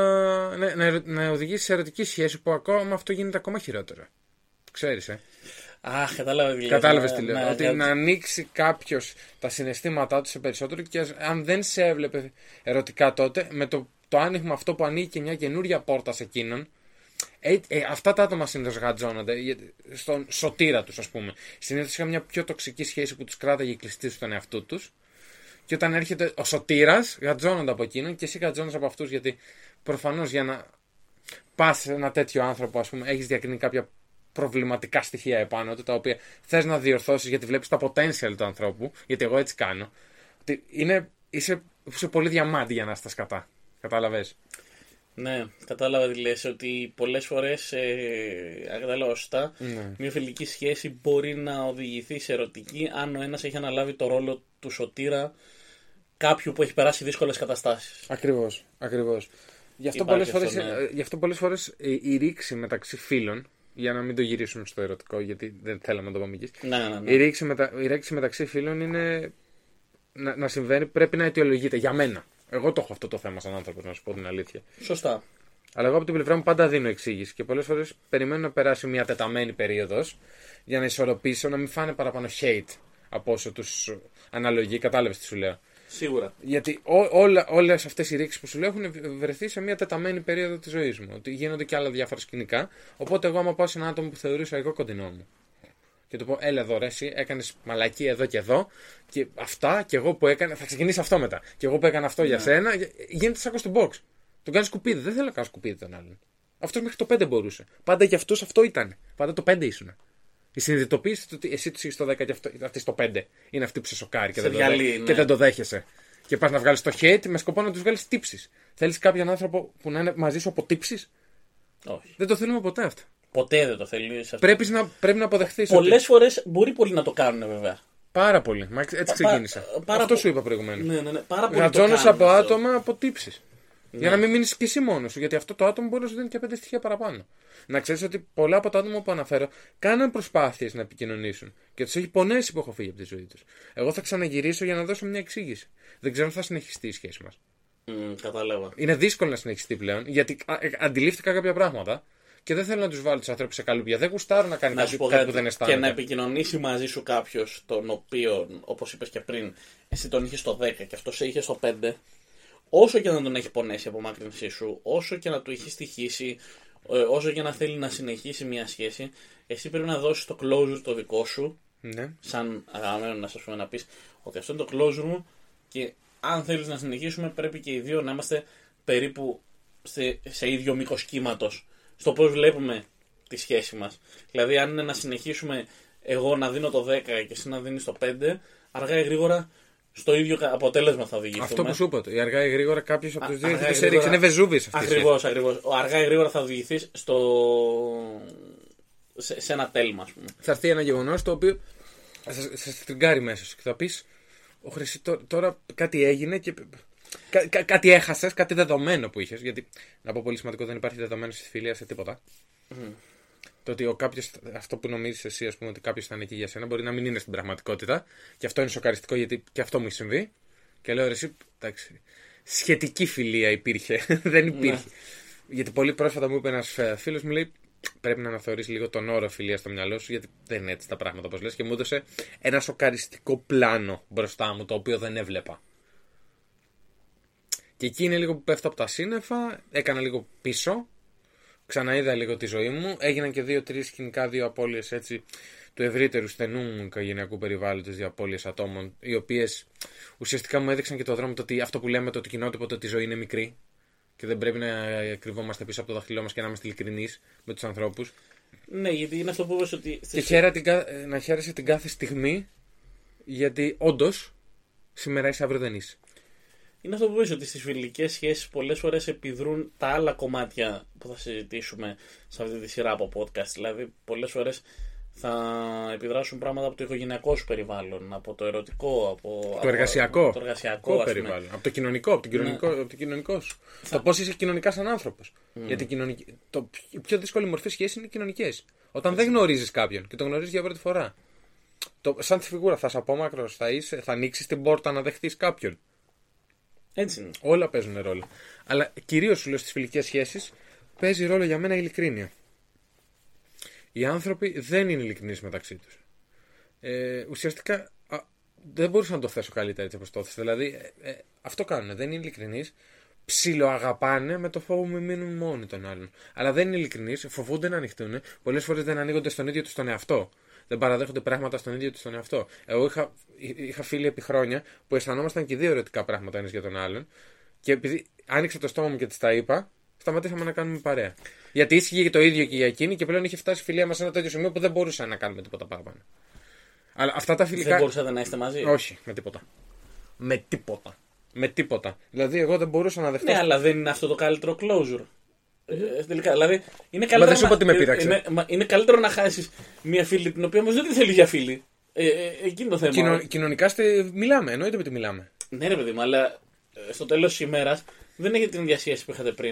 να οδηγήσει σε ερωτική σχέση που ακόμα αυτό γίνεται ακόμα χειρότερο. Ξέρεις, Αχ, κατάλαβες τι λέω. Ότι να ανοίξει κάποιος τα συναισθήματά του σε περισσότερο και αν δεν σε έβλεπε ερωτικά τότε, με το άνοιγμα αυτό που ανοίγει και μια καινούρια πόρτα σε εκείνον, αυτά τα άτομα συνήθως γατζώνονται στον σωτήρα τους, ας πούμε. Συνήθως είχαν μια πιο τοξική σχέση που τους κράταγε κλειστοί στον εαυτό τους. Και όταν έρχεται ο σωτήρας, γατζώνονται από εκείνον και εσύ γατζώνεσαι από αυτούς. Γιατί προφανώς για να πας σε ένα τέτοιο άνθρωπο, ας πούμε, έχεις διακρίνει κάποια προβληματικά στοιχεία επάνω του, τα οποία θες να διορθώσεις γιατί βλέπεις το potential του ανθρώπου. Γιατί εγώ έτσι κάνω. Ότι είσαι πολύ διαμάντι για να είσαι σκατά. Κατάλαβες. Ναι, κατάλαβα τι λες, ότι πολλές φορές, κατάλαβα σωστά, μια φιλική σχέση μπορεί να οδηγηθεί σε ερωτική αν ο ένας έχει αναλάβει το ρόλο του σωτήρα κάποιου που έχει περάσει δύσκολες καταστάσεις. Ακριβώς. Γι' αυτό πολλές φορές η ρήξη μεταξύ φίλων, για να μην το γυρίσουμε στο ερωτικό, γιατί δεν θέλαμε να το πάμε εκεί. Ναι. Η ρήξη μεταξύ φίλων είναι να συμβαίνει πρέπει να αιτιολογείται. Για μένα. Εγώ το έχω αυτό το θέμα σαν άνθρωπος, να σου πω την αλήθεια. Σωστά. Αλλά εγώ από την πλευρά μου πάντα δίνω εξήγηση και πολλές φορές περιμένω να περάσει μια τεταμένη περίοδος για να ισορροπήσω, να μην φάνε παραπάνω hate από όσο τους αναλογεί. Κατάλαβες τι σου λέω. Σίγουρα. Γιατί όλες αυτές οι ρήξεις που σου λέω έχουν βρεθεί σε μια τεταμένη περίοδο της ζωής μου. Ότι γίνονται και άλλα διάφορα σκηνικά. Οπότε εγώ, άμα πάω σε ένα άτομο που θεωρούσα εγώ κοντινό μου και του πω, έλα εδώ, ρε, εσύ έκανες μαλακή εδώ και εδώ, και αυτά, και εγώ που έκανα. Θα ξεκινήσει αυτό μετά. Και εγώ που έκανα αυτό για σένα, γίνεται σαν στο box. Τον κάνει σκουπίδι. Δεν θέλω να κάνω σκουπίδι τον άλλον. Αυτό μέχρι το 5 μπορούσε. Πάντα για αυτούς αυτό ήταν. Πάντα το 5 ήσουν. Η συνειδητοποίηση ότι εσύ του είσαι στο 10 και αυτή στο 5 είναι αυτή που σε σοκάρει και, και δεν το δέχεσαι. Και πας να βγάλεις το hate με σκοπό να τους βγάλεις τύψεις. Θέλεις κάποιον άνθρωπο που να είναι μαζί σου από τύψεις? Όχι. Δεν το θέλουμε ποτέ αυτό. Ποτέ δεν το θέλει. Πρέπει να αποδεχθείς. Πολλές φορές μπορεί πολλοί να το κάνουν, βέβαια. Πάρα πολύ. Μα έτσι ξεκίνησα. Αυτό σου είπα προηγουμένως. Ναι. Πάρα πολύ. Γατζώνεις από άτομα από τύψεις. Ναι. Για να μην μείνεις και εσύ μόνος σου. Γιατί αυτό το άτομο μπορεί να σου δίνει και 5 στοιχεία παραπάνω. Να ξέρεις ότι πολλά από τα άτομα που αναφέρω κάναν προσπάθειες να επικοινωνήσουν και τους έχει πονέσει που έχω φύγει από τη ζωή τους. Εγώ θα ξαναγυρίσω για να δώσω μια εξήγηση. Δεν ξέρω αν θα συνεχιστεί η σχέση μας. Κατάλαβα. Είναι δύσκολο να συνεχιστεί πλέον γιατί αντιλήφθηκα κάποια πράγματα και δεν θέλω να τους βάλω τους ανθρώπους σε καλούπια. Δεν γουστάρω να κάνει κάτι που δεν αισθάνεται. Και να επικοινωνήσει μαζί σου κάποιος τον οποίο, όπως είπες και πριν, εσύ τον είχες στο 10 και αυτό σε είχε στο 5. Όσο και να τον έχει πονέσει η απομάκρυνσή σου, όσο και να του έχει στοιχήσει, όσο και να θέλει να συνεχίσει μια σχέση, εσύ πρέπει να δώσεις το closure το δικό σου, ναι. Σαν αγαπημένο να σας πούμε να πεις ότι αυτό είναι το closure μου και αν θέλεις να συνεχίσουμε πρέπει και οι δύο να είμαστε περίπου σε ίδιο μήκος κύματος στο πώς βλέπουμε τη σχέση μας. Δηλαδή αν είναι να συνεχίσουμε εγώ να δίνω το 10 και εσύ να δίνεις το 5, αργά ή γρήγορα στο ίδιο αποτέλεσμα θα οδηγηθούμε. Αυτό που σου είπα. Η αργά ή γρήγορα κάποιος από τους δύο θα σε ρίξει. Είναι Βεζούβης αυτή. Ακριβώς. Αργά ή γρήγορα θα οδηγηθείς σε ένα τέλμα, ας πούμε. Θα έρθει ένα γεγονός το οποίο θα σε τριγκάρει μέσα σου και θα πεις, ο Χρυσή, τώρα κάτι έγινε και κάτι έχασες, κάτι δεδομένο που είχες. Γιατί, να πω πολύ σημαντικό, δεν υπάρχει δεδομένο στη φιλία σε τίποτα. Το ότι αυτό που νομίζεις εσύ, ας πούμε, ότι κάποιος θα είναι εκεί για σένα, μπορεί να μην είναι στην πραγματικότητα. Και αυτό είναι σοκαριστικό γιατί και αυτό μου έχει συμβεί. Και λέω, ρε, εσύ, εντάξει, σχετική φιλία υπήρχε. Δεν υπήρχε. Ναι. Γιατί πολύ πρόσφατα μου είπε ένας φίλος μου, λέει, πρέπει να αναθεωρήσεις λίγο τον όρο φιλία στο μυαλό σου, γιατί δεν είναι έτσι τα πράγματα όπως λες. Και μου έδωσε ένα σοκαριστικό πλάνο μπροστά μου, το οποίο δεν έβλεπα. Και εκεί είναι λίγο που πέφτω από τα σύννεφα, έκανα λίγο πίσω. Ξαναείδα λίγο τη ζωή μου. Έγιναν και 2-3 σκηνικά, 2 απώλειες έτσι του ευρύτερου στενού μου οικογενειακού περιβάλλοντος, 2 απώλειες ατόμων, οι οποίες ουσιαστικά μου έδειξαν και το δρόμο, το ότι αυτό που λέμε, το κοινότυπο, το ότι η ζωή είναι μικρή και δεν πρέπει να κρυβόμαστε πίσω από το δάχτυλό μας και να είμαστε ειλικρινείς με τους ανθρώπους. Ναι, γιατί είναι αυτό που είπες ότι. Και να χαίρεσαι την κάθε στιγμή, γιατί όντως σήμερα είσαι, αύριο δεν είσαι. Είναι αυτό που είπες ότι στις φιλικές σχέσεις πολλές φορές επιδρούν τα άλλα κομμάτια που θα συζητήσουμε σε αυτή τη σειρά από podcast. Δηλαδή, πολλές φορές θα επιδράσουν πράγματα από το οικογενειακό σου περιβάλλον, από το ερωτικό, από το εργασιακό, το εργασιακό περιβάλλον, από το κοινωνικό, από το κοινωνικό σου. Το πώς είσαι κοινωνικά σαν άνθρωπος. Γιατί η πιο δύσκολη μορφή σχέση είναι οι κοινωνικές. Όταν δεν γνωρίζεις κάποιον και τον γνωρίζεις για πρώτη φορά. Σαν τη φιγούρα, θα είσαι απόμακρος, θα ανοίξεις την πόρτα να δεχτείς κάποιον. Έτσι είναι. Όλα παίζουν ρόλο. Αλλά κυρίως σου λέω στις φιλικές σχέσεις παίζει ρόλο για μένα η ειλικρίνεια. Οι άνθρωποι δεν είναι ειλικρινείς μεταξύ τους. Ουσιαστικά δεν μπορούσα να το θέσω καλύτερα έτσι όπως το θες. Δηλαδή αυτό κάνουν. Δεν είναι ειλικρινείς. Ψιλοαγαπάνε με το φόβο μου μείνουν μόνοι των άλλων. Αλλά δεν είναι ειλικρινείς. Φοβούνται να ανοιχτούν. Πολλές φορές δεν ανοίγονται στον ίδιο τους τον εαυτό. Δεν παραδέχονται πράγματα στον ίδιο του τον εαυτό. Εγώ είχα φίλοι επί χρόνια που αισθανόμασταν και 2 ερωτικά πράγματα ένας για τον άλλον. Και επειδή άνοιξα το στόμα μου και της τα είπα, σταματήσαμε να κάνουμε παρέα. Γιατί ίσχυε το ίδιο και για εκείνη και πλέον είχε φτάσει η φιλία μας σε ένα τέτοιο σημείο που δεν μπορούσα να κάνουμε τίποτα παραπάνω. Αλλά αυτά τα φιλικά. Δεν μπορούσατε να είστε μαζί. Όχι, με τίποτα. Δηλαδή, εγώ δεν μπορούσα να δεχτώ. Ναι, αλλά δεν είναι αυτό το καλύτερο closure. Τελικά, δηλαδή, είναι καλύτερο να χάσεις μια φίλη την οποία όμως δεν τη θέλει για φίλη. Εκείνο το θέμα. Κοινωνικά μιλάμε, εννοείται ότι μιλάμε. Ναι, ρε παιδί μου, αλλά στο τέλος της ημέρας δεν έχετε την ίδια σχέση που είχατε πριν.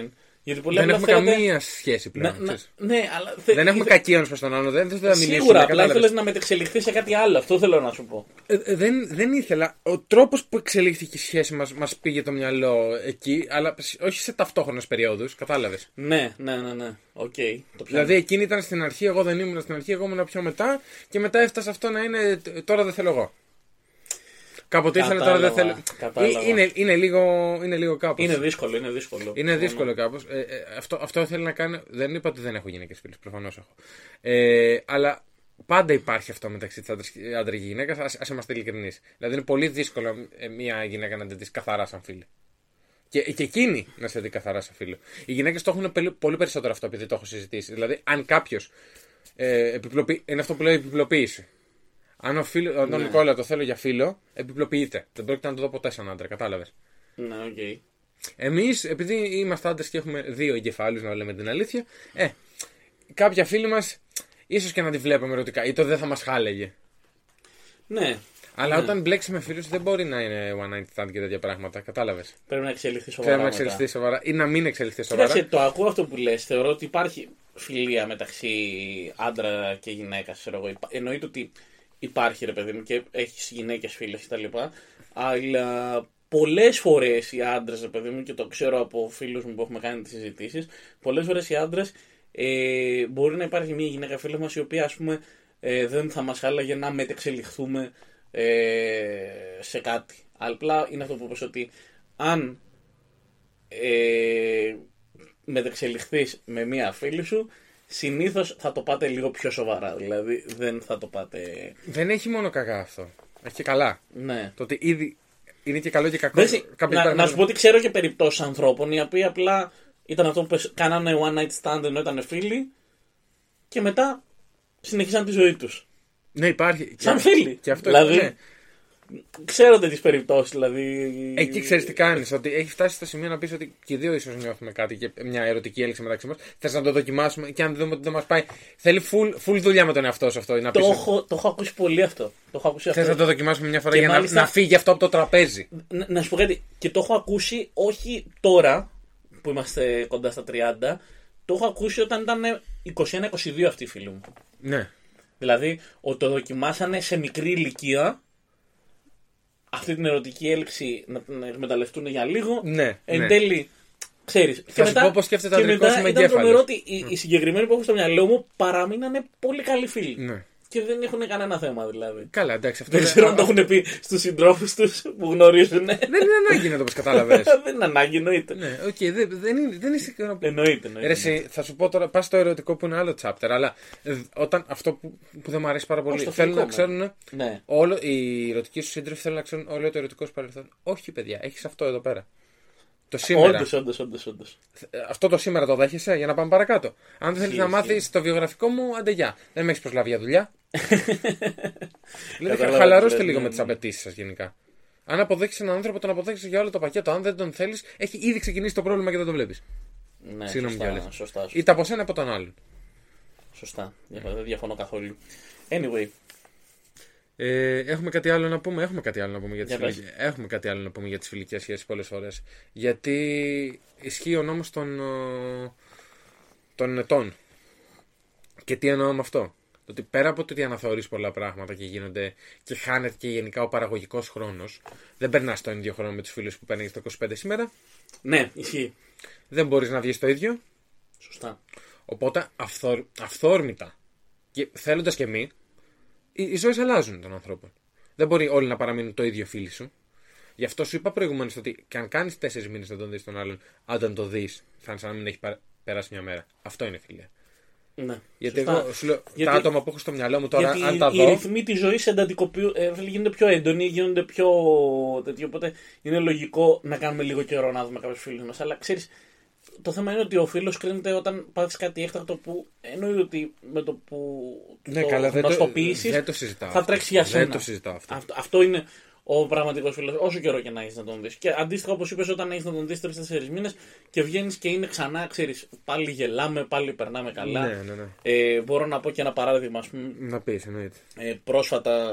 Γιατί πολλοί δεν έχουμε θέλετε... καμία σχέση πλέον. Ναι, αλλά δεν έχουμε κακή ένας προς τον άλλο. Δεν θα μιλήσουμε. Σίγουρα, απλά ήθελες να μετεξελιχθεί σε κάτι άλλο. Αυτό θέλω να σου πω. Δεν ήθελα. Ο τρόπος που εξελίχθηκε η σχέση μας πήγε το μυαλό εκεί, αλλά όχι σε ταυτόχρονες περιόδους. Κατάλαβες. Ναι. Okay, δηλαδή εκείνη ήταν στην αρχή, εγώ δεν ήμουν στην αρχή, εγώ ήμουν πιο μετά, και μετά έφτασε αυτό να είναι τώρα δεν θέλω εγώ. Κάποτε ήθελα, τώρα δεν θέλω. Είναι λίγο κάπως. Είναι δύσκολο. Είναι δύσκολο κάπως. Αυτό θέλω να κάνω. Δεν είπα ότι δεν έχω γυναίκες φίλες, προφανώς έχω. Αλλά πάντα υπάρχει αυτό μεταξύ της άντρα και γυναίκας, ας είμαστε ειλικρινείς. Δηλαδή είναι πολύ δύσκολο μια γυναίκα να την δεις καθαρά σαν φίλη. Και εκείνη να σε δει καθαρά σαν φίλο. Οι γυναίκες το έχουν πολύ περισσότερο αυτό, επειδή το έχω συζητήσει. Δηλαδή, αν κάποιος είναι αυτό που λέω επιπλοποίηση. Αν τον Νικόλα το θέλω για φίλο, επιπλοποιείται. Δεν πρόκειται να το δω ποτέ σαν άντρα, κατάλαβες. Ναι, οκ. Εμείς, επειδή είμαστε άντρες και έχουμε 2 εγκεφάλους, να λέμε την αλήθεια, κάποια φίλοι μας ίσως και να τη βλέπαμε ερωτικά, ή το δεν θα μας χάλεγε. Ναι. Αλλά όταν μπλέξει με φίλους δεν μπορεί να είναι one night stand και τέτοια πράγματα, κατάλαβες. Πρέπει να εξελιχθεί σοβαρά. Πρέπει να εξελιχθεί σοβαρά ή να μην εξελιχθεί σοβαρά. Κοίταξε, το ακούω αυτό που λες. Θεωρώ ότι υπάρχει φιλία μεταξύ άντρα και γυναίκας. Εννοείται ότι υπάρχει, ρε παιδί μου, και έχει γυναίκες φίλες κτλ. Αλλά πολλές φορές οι άντρες, ρε παιδί μου, και το ξέρω από φίλους μου που έχουμε κάνει τις συζητήσεις, πολλές φορές οι άντρες μπορεί να υπάρχει μια γυναίκα φίλη μας η οποία, ας πούμε, δεν θα μας χάλαγε να μετεξελιχθούμε σε κάτι. Απλά είναι αυτό που είπες, ότι αν μετεξελιχθείς με μία φίλη σου, συνήθως θα το πάτε λίγο πιο σοβαρά. Δηλαδή δεν θα το πάτε. Δεν έχει μόνο κακά αυτό. Έχει και καλά. Ναι. Το ότι ήδη είναι και καλό και κακό. Να σου πω ότι ξέρω και περιπτώσεις ανθρώπων οι οποίοι απλά ήταν αυτό που κάνανε one night stand ενώ ήταν φίλοι και μετά συνεχίσαν τη ζωή τους. Ναι, υπάρχει. Σαν φίλοι. Και αυτό δηλαδή, ναι. Ξέρω τις περιπτώσεις. Δηλαδή... Εκεί ξέρεις τι κάνεις. Ότι έχει φτάσει στο σημείο να πεις ότι και οι δύο ίσως νιώθουμε κάτι και μια ερωτική έλξη μεταξύ μας. Θες να το δοκιμάσουμε και αν δούμε ότι δεν μας πάει. Θέλει full δουλειά με τον εαυτό σου αυτό. Το έχω ακούσει πολύ αυτό. Θες να το δοκιμάσουμε μια φορά και για μάλιστα... να φύγει αυτό από το τραπέζι. Να σου πω κάτι. Και το έχω ακούσει όχι τώρα που είμαστε κοντά στα 30. Το έχω ακούσει όταν ήταν 21-22 αυτοί οι φίλοι μου. Ναι. Δηλαδή ότι το δοκιμάσανε σε μικρή ηλικία. Αυτή την ερωτική έλξη να την εκμεταλλευτούν για λίγο. Ναι. Εν τέλει, ξέρεις. Θα σου πω πώς σκέφτεται ο αντρικός σου με εγκέφαλο. Ήταν τρομερό ότι οι συγκεκριμένοι που έχω στο μυαλό μου παραμείνανε πολύ καλοί φίλοι. Ναι. Και δεν έχουν κανένα θέμα δηλαδή. Καλά, εντάξει. Αυτό δεν ξέρω αν το έχουν πει στους συντρόφους τους που γνωρίζουν. Δεν είναι ανάγκη να το κατάλαβες. Δεν είναι ανάγκη, εννοείται. Ναι, okay, δεν είσαι εννοείται. Εσύ, θα σου πω τώρα, πας στο ερωτικό που είναι άλλο chapter, αλλά όταν αυτό που δεν μου αρέσει πάρα πολύ. Θέλουν να ξέρουν. Ναι. Οι ερωτικοί σου σύντροφοι θέλουν να ξέρουν όλο το ερωτικό σου παρελθόν. Όχι, παιδιά, έχεις αυτό εδώ πέρα. Το σήμερα. Όντως. Αυτό το σήμερα το δέχεσαι για να πάμε παρακάτω. Αν δεν θέλεις να μάθεις το βιογραφικό μου, άντε γεια. Δεν με έχεις προσλάβει για δουλειά. Δηλαδή, χαλαρώστε λίγο με τις απαιτήσεις σας γενικά. Αν αποδείξεις έναν άνθρωπο, τον αποδείξεις για όλο το πακέτο. Αν δεν τον θέλεις, έχει ήδη ξεκινήσει το πρόβλημα και δεν το βλέπεις. Ναι, συγγνώμη, σωστά. Είτε από σένα, από τον άλλον. Σωστά. Δεν διαφωνώ καθόλου. Anyway. Έχουμε κάτι άλλο να πούμε. Έχουμε κάτι άλλο να πούμε για τις φιλικές σχέσεις πολλές φορές. Γιατί ισχύει ο νόμος των ετών. Και τι εννοώ με αυτό. Ότι πέρα από το ότι αναθεωρείς πολλά πράγματα και γίνονται και χάνεται και γενικά ο παραγωγικός χρόνος, δεν περνάς τον ίδιο χρόνο με τους φίλους που παίρνεις το 25 σήμερα. Ναι, ισχύει. Δεν μπορείς να βγεις το ίδιο. Σωστά. Οπότε αυθόρμητα και θέλοντας και μη, οι ζωές αλλάζουν των ανθρώπων. Δεν μπορεί όλοι να παραμείνουν το ίδιο φίλοι σου. Γι' αυτό σου είπα προηγουμένως ότι και αν κάνεις 4 μήνες να τον δεις τον άλλον, όταν το δεις, θα είναι σαν να μην έχει περάσει μια μέρα. Αυτό είναι φιλία. Ναι, γιατί σωστά. Εγώ σου λέω, τα άτομα που έχω στο μυαλό μου τώρα, αν τα δω. Οι ρυθμοί της ζωής γίνονται πιο έντονοι, γίνονται πιο τέτοιο. Οπότε είναι λογικό να κάνουμε λίγο καιρό να δούμε κάποιους φίλους μας. Αλλά ξέρεις, το θέμα είναι ότι ο φίλος κρίνεται όταν πάθεις κάτι έκτακτο που εννοείται ότι με το που ναι, το γνωστοποιήσεις θα τρέξει για σένα. Δεν το συζητάω αυτό. Αυτό είναι ο πραγματικός φίλος, όσο καιρό και να έχεις να τον δεις. Και αντίστοιχα, όπως είπες, όταν έχεις να τον δεις 3-4 μήνες και βγαίνεις και είναι ξανά, ξέρεις, πάλι γελάμε, πάλι περνάμε καλά. Ναι. Μπορώ να πω και ένα παράδειγμα, ας πούμε. Να πεις, εννοείται. Πρόσφατα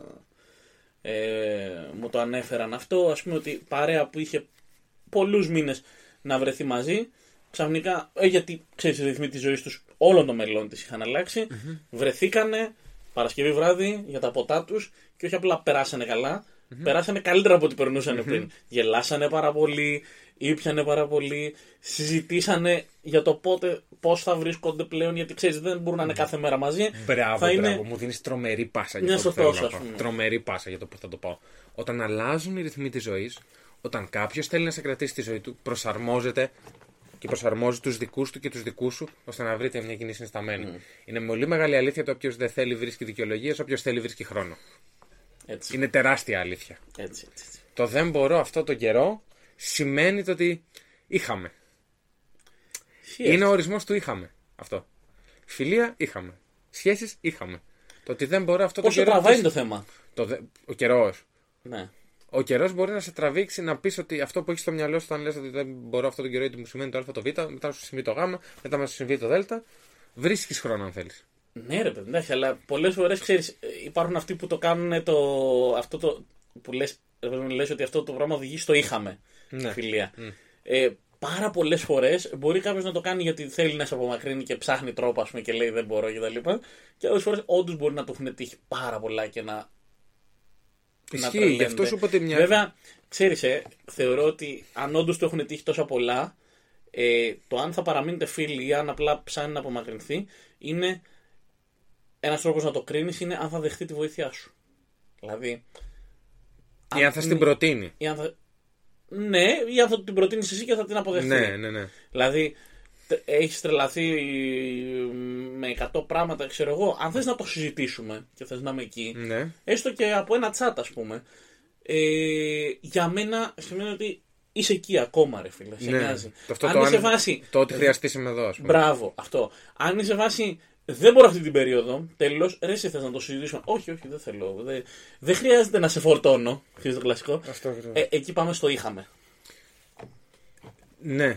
μου το ανέφεραν αυτό, ας πούμε, ότι παρέα που είχε πολλούς μήνες να βρεθεί μαζί, ξαφνικά, γιατί ξέρεις, οι ρυθμοί της ζωής τους όλων των μελών της είχαν αλλάξει, βρεθήκανε Παρασκευή βράδυ για τα ποτά τους και όχι απλά περάσανε καλά, περάσανε καλύτερα από ό,τι περνούσαν πριν. Γελάσανε πάρα πολύ, ήπιανε πάρα πολύ, συζητήσανε για το πώς θα βρίσκονται πλέον, γιατί ξέρεις, δεν μπορούν να είναι κάθε μέρα μαζί. Μπράβο, μου δίνεις τρομερή πάσα για το που θέλω να πω. Τρομερή πάσα για το που θα το πάω. Όταν αλλάζουν οι ρυθμοί της ζωής, όταν κάποιος θέλει να σε κρατήσει τη ζωή του, προσαρμόζεται και προσαρμόζει τους δικούς του και τους δικούς σου, ώστε να βρείτε μια κοινή συνισταμένη. Είναι πολύ μεγάλη αλήθεια το όποιος δεν θέλει βρίσκει δικαιολογίες, όποιος θέλει βρίσκει χρόνο. Έτσι. Είναι τεράστια αλήθεια. Έτσι. Το δεν μπορώ αυτό το καιρό σημαίνει το ότι είχαμε. Είναι ο ορισμός του είχαμε. Αυτό. Φιλία είχαμε. Σχέσεις είχαμε. Το ότι δεν μπορώ αυτό Πόσο το καιρό. Πόσο τραβάει το θέμα. Ο καιρός. Ναι. Ο καιρός μπορεί να σε τραβήξει να πεις ότι αυτό που έχεις στο μυαλό σου, όταν λες ότι δεν μπορώ αυτό το καιρό, γιατί μου σημαίνει το Α, το Β, μετά σου συμβεί το Γ, μετά μου συμβεί το Δ. Βρίσκεις χρόνο αν θέλεις. Ναι, ρε παιδί, εντάξει, αλλά πολλές φορές ξέρεις, υπάρχουν αυτοί που το κάνουν αυτό το. Που λες ότι αυτό το πράγμα οδηγεί στο είχαμε. Ναι. Φιλία. Πάρα πολλές φορές μπορεί κάποιος να το κάνει γιατί θέλει να σε απομακρύνει και ψάχνει τρόπο, ας πούμε, και λέει δεν μπορώ κτλ. Και άλλες φορές όντως μπορεί να του έχουν τύχει πάρα πολλά και να. Ισχύει, γι' αυτό σου πω ότι μια. Βέβαια, ξέρεις, θεωρώ ότι αν όντως του έχουν τύχει τόσα πολλά, το αν θα παραμείνετε φίλοι ή αν απλά ψάχνει να απομακρυνθεί, είναι ένας τρόπος να το κρίνεις, είναι αν θα δεχτεί τη βοήθειά σου. Δηλαδή. Ή αν θα την προτείνει. Ναι, ή αν θα την προτείνεις εσύ και θα την αποδεχτεί. Ναι. Δηλαδή, έχεις τρελαθεί με 100 πράγματα, ξέρω εγώ. Αν θες να το συζητήσουμε και θες να είμαι εκεί, ναι. Έστω και από ένα chat, ας πούμε, για μένα σημαίνει ότι είσαι εκεί ακόμα, ρε φίλε. Σε νοιάζει. Αν είσαι βάση. Το ότι χρειαστείς είμαι εδώ, ας πούμε. Μπράβο, αυτό. Αν είσαι βάση. Δεν μπορώ αυτή την περίοδο. Τέλος, ρε, εσύ θες να το συζητήσουμε. Όχι, δεν θέλω. Δεν χρειάζεται να σε φορτώνω. Ξέρεις το κλασικό. Εκεί πάμε στο είχαμε. Ναι.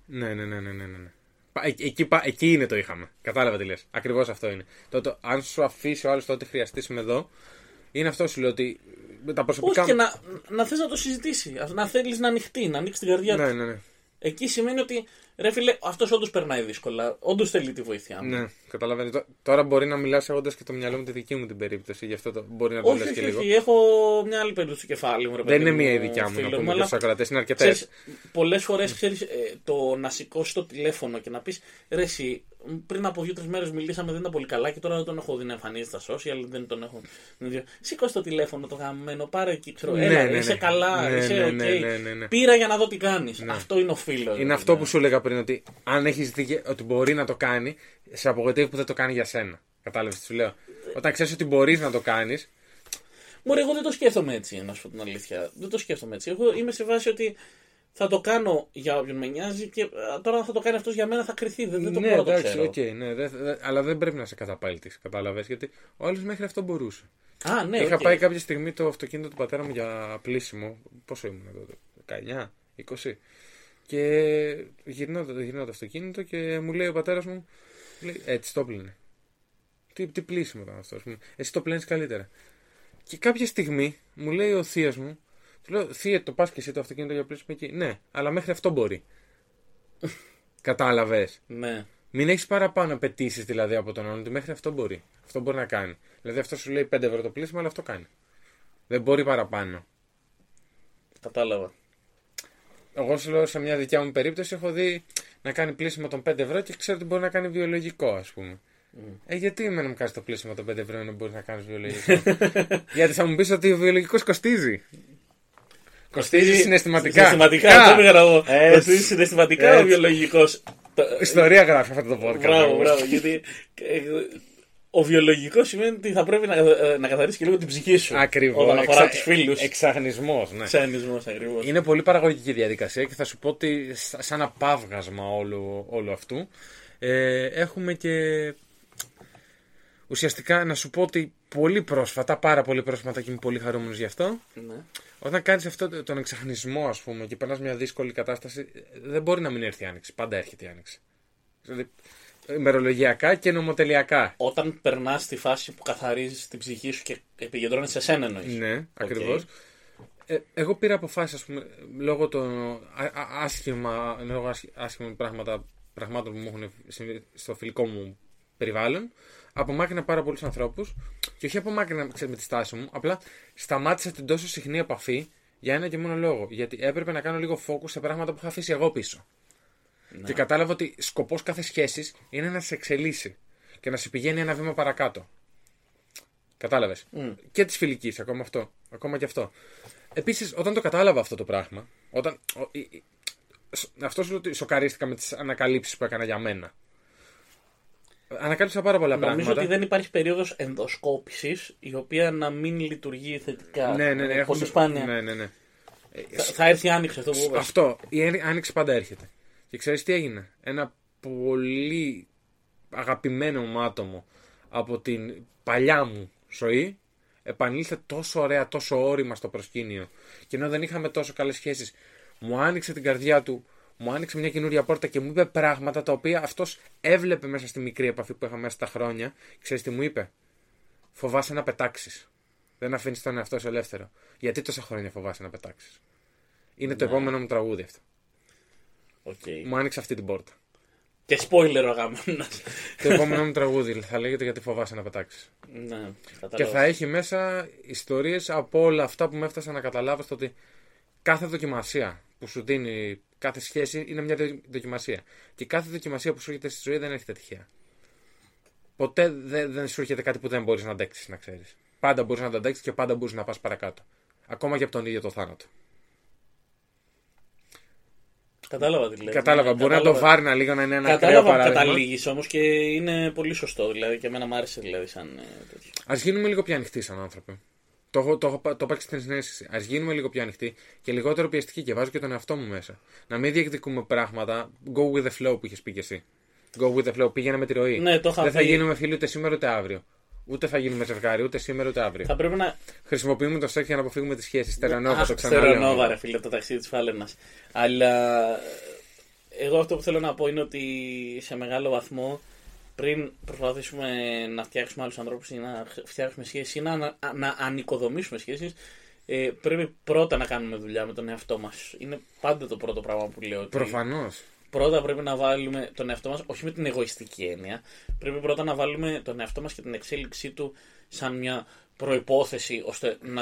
Εκεί είναι το είχαμε. Κατάλαβα τι λες. Ακριβώς αυτό είναι. Αν σου αφήσει ο άλλος το ότι χρειαστείς με εδώ, είναι αυτό σου λέω ότι τα προσωπικά. Όχι, και να θες να το συζητήσει. Να θέλεις να ανοιχτεί, να ανοίξει την καρδιά του. Ναι. Εκεί σημαίνει ότι, ρε φίλε, αυτός όντως περνάει δύσκολα. Όντως θέλει τη βοήθειά μου. Ναι, καταλαβαίνω. Τώρα μπορεί να μιλάς έχοντας και το μυαλό μου τη δική μου την περίπτωση. Γι' αυτό μπορεί να το λες και λίγο. Όχι, έχω μια άλλη περίπτωση στο κεφάλι μου. Ρε, δεν είναι μία η δικιά μου, να πούμε για τους ακροατές, είναι αρκετές. Πολλές φορές ξέρεις το να σηκώσει το τηλέφωνο και να πεις, ρε, εσύ, πριν από 2-3 μέρες μιλήσαμε, δεν ήταν πολύ καλά και τώρα δεν τον έχω δει να εμφανίζεται στα social, δεν τον έχω. Σηκώσει το τηλέφωνο το γαμμένο, πάρε εκεί, ξέρω. Είσαι καλά, είσαι ok. Πήρα για να δω τι κάνεις. Αυτό είναι ο φίλος. Είναι αυτό που σου έλεγα πριν, ότι αν έχεις δει ότι μπορεί να το κάνει, σε απογοητεύει που δεν το κάνει για σένα. Κατάλαβες τι σου λέω. Όταν ξέρεις ότι μπορείς να το κάνεις. Μωρέ, εγώ δεν το σκέφτομαι έτσι, να σου πω την αλήθεια. Δεν το σκέφτομαι έτσι. Εγώ είμαι σε βάση ότι θα το κάνω για όποιον με νοιάζει και τώρα θα το κάνει αυτός για μένα θα κρυθεί. Δεν το μπορώ να το ξέρω. Αλλά δεν πρέπει να σε καταπάλτης. Κατάλαβες, γιατί ο άλλος μέχρι αυτό μπορούσε. Είχα πάει κάποια στιγμή το αυτοκίνητο του πατέρα μου για πλήσιμο. Πόσο ήμουν τότε, 19, 20. Και γυρνάω το αυτοκίνητο και μου λέει ο πατέρας μου, έτσι το πλύνε. Τι πλήσιμο ήταν αυτό, εσύ το πλένεις καλύτερα. Και κάποια στιγμή μου λέει ο θείος μου, του λέω, θεία, το πας και εσύ το αυτοκίνητο για πλήσιμο εκεί. Ναι, αλλά μέχρι αυτό μπορεί. Κατάλαβες. Ναι. Μην έχεις παραπάνω απαιτήσεις δηλαδή από τον άλλον, ότι μέχρι αυτό μπορεί. Αυτό μπορεί να κάνει. Δηλαδή αυτό σου λέει 5 ευρώ το πλήσιμο, αλλά αυτό κάνει. Δεν μπορεί παραπάνω. Κατάλαβα. Εγώ σου λέω σε μια δικιά μου περίπτωση έχω δει να κάνει πλήσιμο των 5 ευρώ και ξέρω ότι μπορεί να κάνει βιολογικό, ας πούμε. Γιατί εμένα μου κάνει το πλήσιμο των 5 ευρώ ενώ μπορεί να κάνει βιολογικό. Γιατί θα μου πει ότι ο βιολογικός κοστίζει. Κοστίζει συναισθηματικά. Συναισθηματικά, το έλεγα εγώ. Κοστίζει συναισθηματικά ο βιολογικός. Ιστορία γράφει αυτό το podcast. Μπράβο, γιατί ο βιολογικός σημαίνει ότι θα πρέπει να καθαρίσει και λίγο την ψυχή σου. Ακριβώς. Όταν αφορά τους φίλους. Εξαγνισμός, ναι. Εξαγνισμός, ακριβώς. Είναι πολύ παραγωγική διαδικασία και θα σου πω ότι σαν απάβγασμα όλου αυτού έχουμε και ουσιαστικά να σου πω ότι πολύ πρόσφατα, πάρα πολύ πρόσφατα και είμαι πολύ χαρούμενος γι' αυτό. Ναι. Όταν κάνεις αυτό τον εξαγνισμό, ας πούμε, και περνάς μια δύσκολη κατάσταση, δεν μπορεί να μην έρθει η άνοιξη. Πάντα έρχεται η άνοιξη. Δηλαδή, ημερολογιακά και νομοτελειακά. Όταν περνάς στη φάση που καθαρίζεις την ψυχή σου και επικεντρώνεσαι σε σένα, εννοείς. Ναι, ακριβώς. Εγώ πήρα αποφάσεις, ας πούμε, λόγω των άσχημων πραγμάτων που μου έχουν συμβεί στο φιλικό μου περιβάλλον. Απομάκρυνα πάρα πολλούς ανθρώπους. Και όχι απομάκρυνα με τη στάση μου, απλά σταμάτησα την τόσο συχνή επαφή για ένα και μόνο λόγο. Γιατί έπρεπε να κάνω λίγο focus σε πράγματα που είχα αφήσει εγώ πίσω. Ναι. Και κατάλαβα ότι σκοπός κάθε σχέσης είναι να σε εξελίσσει και να σε πηγαίνει ένα βήμα παρακάτω. Κατάλαβες. Και της φιλικής, ακόμα και αυτό. Επίσης, όταν το κατάλαβα αυτό το πράγμα, αυτό σου ότι σοκαρίστηκα με τις ανακαλύψεις που έκανα για μένα. Ανακάλυψα πάρα πολλά πράγματα. Νομίζω ότι δεν υπάρχει περίοδος ενδοσκόπησης η οποία να μην λειτουργεί θετικά. Ναι. Πολύ σπάνια. Ναι. Θα έρθει η άνοιξη αυτό που είπες. Αυτό. Η άνοιξη πάντα έρχεται. Και ξέρεις τι έγινε. Ένα πολύ αγαπημένο μου άτομο από την παλιά μου ζωή επανήλθε τόσο ωραία, τόσο όρημα στο προσκήνιο. Και ενώ δεν είχαμε τόσο καλές σχέσεις, μου άνοιξε την καρδιά του, μου άνοιξε μια καινούρια πόρτα και μου είπε πράγματα τα οποία αυτός έβλεπε μέσα στη μικρή επαφή που είχαμε μέσα στα χρόνια. Ξέρεις τι μου είπε? Φοβάσαι να πετάξεις. Δεν αφήνεις τον εαυτό σου ελεύθερο. Γιατί τόσα χρόνια φοβάσαι να πετάξεις? Είναι το επόμενο μου τραγούδι αυτό. Okay. Μου άνοιξε αυτή την πόρτα. Και spoiler ο γάμονας. Το επόμενο μου τραγούδι θα λέγεται Γιατί φοβάσαι να πετάξεις. Ναι, και θα έχει μέσα ιστορίες από όλα αυτά που με έφτασαν να καταλάβω στο ότι κάθε δοκιμασία που σου δίνει κάθε σχέση είναι μια δοκιμασία. Και κάθε δοκιμασία που σου έρχεται στη ζωή δεν έρχεται τυχαία. Ποτέ δεν σου έρχεται κάτι που δεν μπορείς να αντέξεις, να ξέρεις. Πάντα μπορείς να το αντέξεις και πάντα μπορείς να πας παρακάτω. Ακόμα και από τον ίδιο το θάνατο. Κατάλαβα τι λες. Κατάλαβα. Μπορεί να το βάρνα λίγο, να είναι ένα ακραίο παράδειγμα. Κατάλαβα καταλήγεις όμως και είναι πολύ σωστό. Δηλαδή και εμένα μου άρεσε δηλαδή σαν τέτοιο. Ας γίνουμε λίγο πιο ανοιχτοί σαν άνθρωποι. Το είπα και στην συνέστηση. Ας γίνουμε λίγο πιο ανοιχτοί και λιγότερο πιεστικοί και βάζω και τον εαυτό μου μέσα. Να μην διεκδικούμε πράγματα. Go with the flow που είχες πει και εσύ. Go with the flow. Πήγαινε με τη ροή. Ναι, το είχα δεν θα γίνουμε φίλοι ούτε σήμερα ούτε αύριο. Ούτε θα γίνουμε ζευγάρι ούτε σήμερα ούτε αύριο. Θα πρέπει να. Χρησιμοποιούμε το σεξ για να αποφύγουμε τις σχέσεις. Στερεονόβα, το ξαναλέω. Στερεονόβα, ρε φίλε, το ταξίδι της Φάλαινας. Αλλά εγώ αυτό που θέλω να πω είναι ότι σε μεγάλο βαθμό πριν προσπαθήσουμε να φτιάξουμε άλλους ανθρώπους ή να φτιάξουμε σχέσεις ή να ανοικοδομήσουμε σχέσεις, πρέπει πρώτα να κάνουμε δουλειά με τον εαυτό μας. Είναι πάντα το πρώτο πράγμα που λέω. Προφανώς. Πρώτα πρέπει να βάλουμε τον εαυτό μας, όχι με την εγωιστική έννοια, πρέπει πρώτα να βάλουμε τον εαυτό μας και την εξέλιξή του σαν μια προϋπόθεση ώστε να.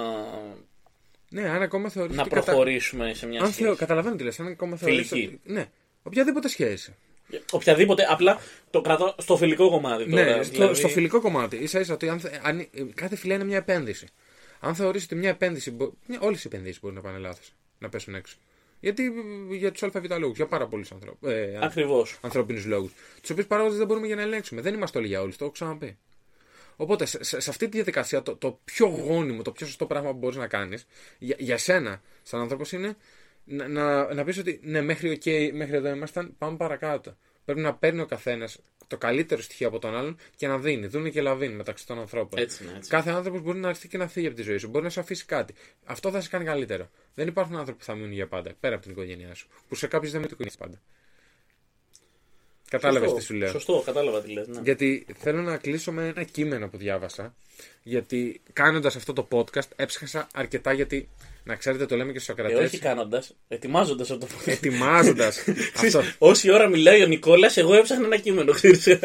Ναι, αν ακόμα θεωρείς. Να προχωρήσουμε σε μια σχέση. Καταλαβαίνω τι λες. Αν ακόμα θεωρείς. Φιλική. Ναι, οποιαδήποτε σχέση. Οποιαδήποτε, απλά το κρατώ στο φιλικό κομμάτι. Τώρα, ναι, δηλαδή. Στο φιλικό κομμάτι. Ίσα-ίσα ότι κάθε φιλία είναι μια επένδυση. Αν θεωρείς ότι μια επένδυση. Όλες οι επενδύσεις μπορεί να πάνε λάθος, να πέσουν έξω. Γιατί για τους ΑΒ λόγους, για πάρα πολλούς ανθρώπινους λόγους. Τους οποίους παράγοντες δεν μπορούμε για να ελέγξουμε. Δεν είμαστε όλοι για όλους, το έχω ξαναπεί. Οπότε σε αυτή τη διαδικασία το πιο γόνιμο, το πιο σωστό πράγμα που μπορείς να κάνεις για σένα, σαν άνθρωπος, είναι να πεις ότι ναι, μέχρι εδώ ήμασταν, πάμε παρακάτω. Πρέπει να παίρνει ο καθένας το καλύτερο στοιχείο από τον άλλον και να δίνει. Δούνε και λαβίνει μεταξύ των ανθρώπων. Έτσι. Κάθε άνθρωπος μπορεί να έρθει και να φύγει από τη ζωή σου. Μπορεί να σου αφήσει κάτι. Αυτό θα σε κάνει καλύτερο. Δεν υπάρχουν άνθρωποι που θα μείνουν για πάντα, πέρα από την οικογένειά σου. Που σε κάποιους δεν μείνουν πάντα. Κατάλαβες τι σου λέω. Σωστό, κατάλαβα τι λες. Ναι. Γιατί θέλω να κλείσω με ένα κείμενο που διάβασα. Γιατί κάνοντας αυτό το podcast έψαχνα αρκετά, γιατί να ξέρετε το λέμε και στους Σοκρατές. Όχι κάνοντας, ετοιμάζοντας αυτό το podcast. Ετοιμάζοντας. Όση ώρα μιλάει ο Νικόλας, εγώ έψαχνα ένα κείμενο.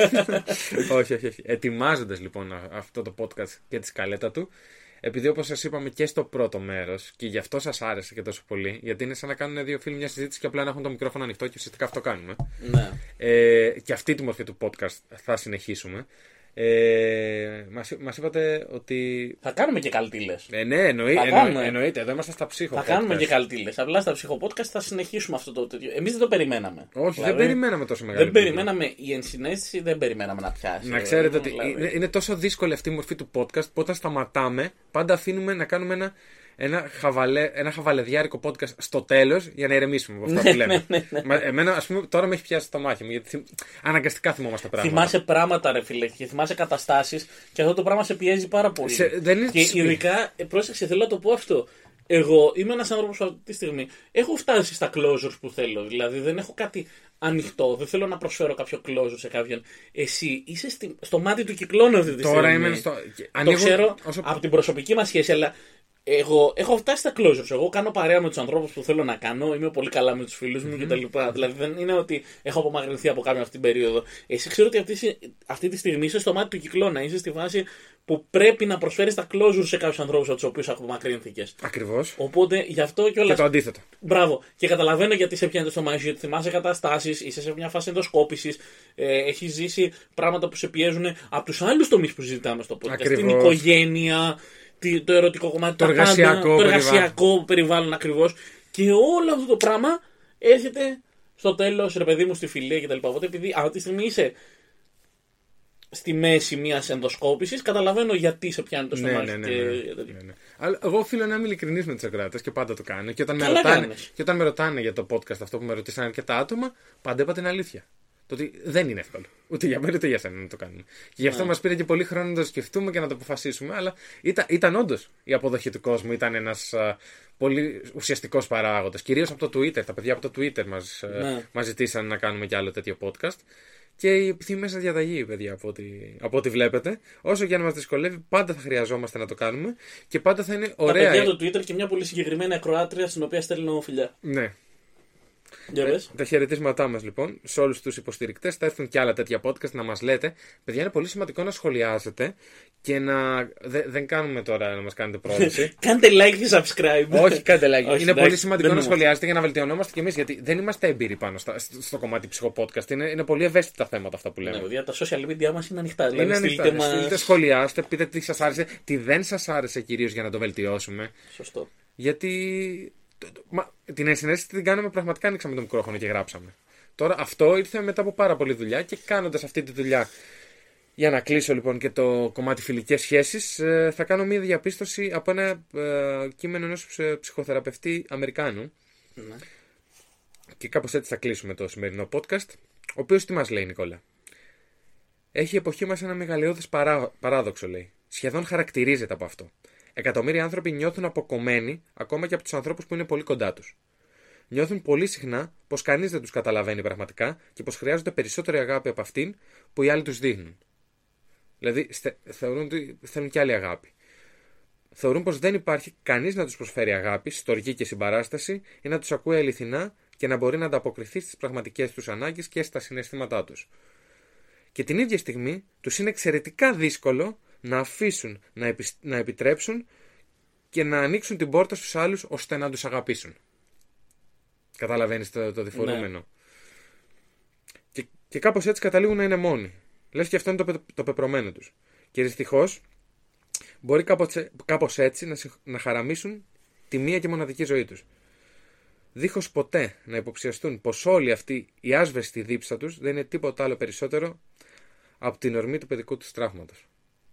όχι. Ετοιμάζοντας λοιπόν αυτό το podcast και τη σκαλέτα του. Επειδή όπως σας είπαμε και στο πρώτο μέρος, και γι' αυτό σας άρεσε και τόσο πολύ, γιατί είναι σαν να κάνουν δύο φίλοι μια συζήτηση και απλά να έχουν το μικρόφωνο ανοιχτό και ουσιαστικά αυτό κάνουμε. Ναι. Και αυτή τη μορφή του podcast θα συνεχίσουμε. Μας είπατε ότι. Θα κάνουμε και καλτήλες. Ναι, εννοείται. Εδώ είμαστε στα ψυχο. Θα κάνουμε και καλτήλες. Απλά στα ψυχοπodcast θα συνεχίσουμε αυτό το τέτοιο. Εμείς δεν το περιμέναμε. Όχι, δηλαδή, δεν περιμέναμε τόσο μεγάλη. Δεν περιμέναμε η ενσυναίσθηση, δεν περιμέναμε να πιάσει. Να ξέρετε ότι είναι τόσο δύσκολη αυτή η μορφή του podcast που όταν σταματάμε, πάντα αφήνουμε να κάνουμε ένα χαβαλεδιάρικο podcast στο τέλος για να ηρεμήσουμε από αυτά που λέμε. Εμένα, ας πούμε, τώρα με έχει πιάσει το μάχη μου, γιατί αναγκαστικά θυμόμαστε πράγματα. Θυμάσαι πράγματα, ρε φίλε, και θυμάσαι καταστάσεις και αυτό το πράγμα σε πιέζει πάρα πολύ. Και ειδικά, πρόσεξε, θέλω να το πω αυτό. Εγώ είμαι ένας άνθρωπος που αυτή τη στιγμή έχω φτάσει στα closures που θέλω. Δηλαδή δεν έχω κάτι ανοιχτό. Δεν θέλω να προσφέρω κάποιο closure σε κάποιον. Εσύ είσαι στο μάτι του κυκλώνου αυτή τη στιγμή. Τώρα είμαι το ξέρω από την προσωπική μας σχέση, αλλά Εγώ έχω φτάσει στα closures. Εγώ κάνω παρέα με τους ανθρώπους που θέλω να κάνω. Είμαι πολύ καλά με τους φίλους μου κτλ. Δηλαδή δεν είναι ότι έχω απομακρυνθεί από κάποιον αυτή την περίοδο. Εσύ ξέρω ότι αυτή τη στιγμή είσαι στο μάτι του κυκλώνα. Είσαι στη φάση που πρέπει να προσφέρεις τα closures σε κάποιους ανθρώπους από τους οποίους απομακρύνθηκες. Ακριβώς. Οπότε γι' αυτό κιόλας. Και το αντίθετο. Μπράβο. Και καταλαβαίνω γιατί σε πιάνει το στομάχι, γιατί θυμάσαι καταστάσεις, είσαι σε μια φάση ενδοσκόπησης, έχεις ζήσει πράγματα που σε πιέζουν από τους άλλους τομείς που συζητάμε στο podcast. Ακριβώς. Την οικογένεια, το ερωτικό κομμάτι, το εργασιακό περιβάλλον ακριβώς. Και όλο αυτό το πράγμα έρχεται στο τέλος, ρε παιδί μου, στη φιλία κτλ. Οπότε επειδή αυτή τη στιγμή είσαι στη μέση μιας ενδοσκόπησης, καταλαβαίνω γιατί σε πιάνει το στομάχι. Ναι. Αλλά εγώ οφείλω να είμαι ειλικρινής με τους ακροατές και πάντα το κάνω. Και όταν με ρωτάνε για το podcast αυτό που με ρωτήσαν αρκετά άτομα, πάντα είπα την αλήθεια. Το ότι δεν είναι εύκολο. Ούτε για μένα ούτε για σένα να το κάνουμε. Και γι' αυτό μας πήρε και πολύ χρόνο να το σκεφτούμε και να το αποφασίσουμε. Αλλά ήταν όντως η αποδοχή του κόσμου. Ήταν ένας πολύ ουσιαστικός παράγοντας. Κυρίως από το Twitter. Τα παιδιά από το Twitter μας ζητήσαν να κάνουμε κι άλλο τέτοιο podcast. Και η επιθυμία σας διαταγή, παιδιά, από ό,τι βλέπετε. Όσο και αν μας δυσκολεύει, πάντα θα χρειαζόμαστε να το κάνουμε. Και πάντα θα είναι ωραία. Τα παιδιά από το Twitter και μια πολύ συγκεκριμένη ακροάτρια στην οποία στέλνω φιλιά. Ναι. Τα χαιρετίσματά μας λοιπόν σε όλους τους υποστηρικτές. Θα έρθουν και άλλα τέτοια podcast να μας λέτε. Παιδιά, είναι πολύ σημαντικό να σχολιάζετε και να. Δεν κάνουμε τώρα να μας κάνετε πρόταση. Κάντε like και subscribe. Όχι, κάντε like. Είναι πολύ σημαντικό να σχολιάζετε για να βελτιωνόμαστε κι εμείς. Γιατί δεν είμαστε έμπειροι πάνω στο κομμάτι ψυχοπodcast. Είναι πολύ ευαίσθητα θέματα αυτά που λέμε. Ναι, τα social media μας είναι ανοιχτά. Είναι ανοιχτά. Στείλτε, σχολιάστε, πείτε τι σας άρεσε, τι δεν σας άρεσε κυρίως για να το βελτιώσουμε. Σωστό. Γιατί. Την ενσυναίσθηση την κάναμε πραγματικά, ανοίξαμε το μικρόφωνο και γράψαμε. Τώρα αυτό ήρθε μετά από πάρα πολλή δουλειά και κάνοντας αυτή τη δουλειά, για να κλείσω λοιπόν και το κομμάτι φιλικές σχέσεις, θα κάνω μια διαπίστωση από ένα κείμενο ενός ψυχοθεραπευτή Αμερικάνου. Ναι. Και κάπως έτσι θα κλείσουμε το σημερινό podcast. Ο οποίος τι μας λέει, Νικόλα? Έχει η εποχή μας ένα μεγαλειώδες παράδοξο, λέει. Σχεδόν χαρακτηρίζεται από αυτό. Εκατομμύρια άνθρωποι νιώθουν αποκομμένοι ακόμα και από τους ανθρώπους που είναι πολύ κοντά τους. Νιώθουν πολύ συχνά πως κανείς δεν τους καταλαβαίνει πραγματικά και πως χρειάζονται περισσότερη αγάπη από αυτήν που οι άλλοι τους δείχνουν. Δηλαδή, θεωρούν ότι θέλουν και άλλη αγάπη. Θεωρούν πως δεν υπάρχει κανείς να τους προσφέρει αγάπη, στοργή και συμπαράσταση ή να τους ακούει αληθινά και να μπορεί να ανταποκριθεί στις πραγματικές τους ανάγκες και στα συναισθήματά τους. Και την ίδια στιγμή τους είναι εξαιρετικά δύσκολο να αφήσουν, να επιτρέψουν και να ανοίξουν την πόρτα στους άλλους ώστε να τους αγαπήσουν. Καταλαβαίνεις το διφορούμενο. Ναι. Και κάπως έτσι καταλήγουν να είναι μόνοι. Λες και αυτό είναι το πεπρωμένο τους. Και δυστυχώς μπορεί κάπως έτσι να χαραμίσουν τη μία και μοναδική ζωή τους. Δίχως ποτέ να υποψιαστούν πως όλη αυτή η άσβεστη δίψα τους δεν είναι τίποτα άλλο περισσότερο από την ορμή του παιδικού τους τραύματος.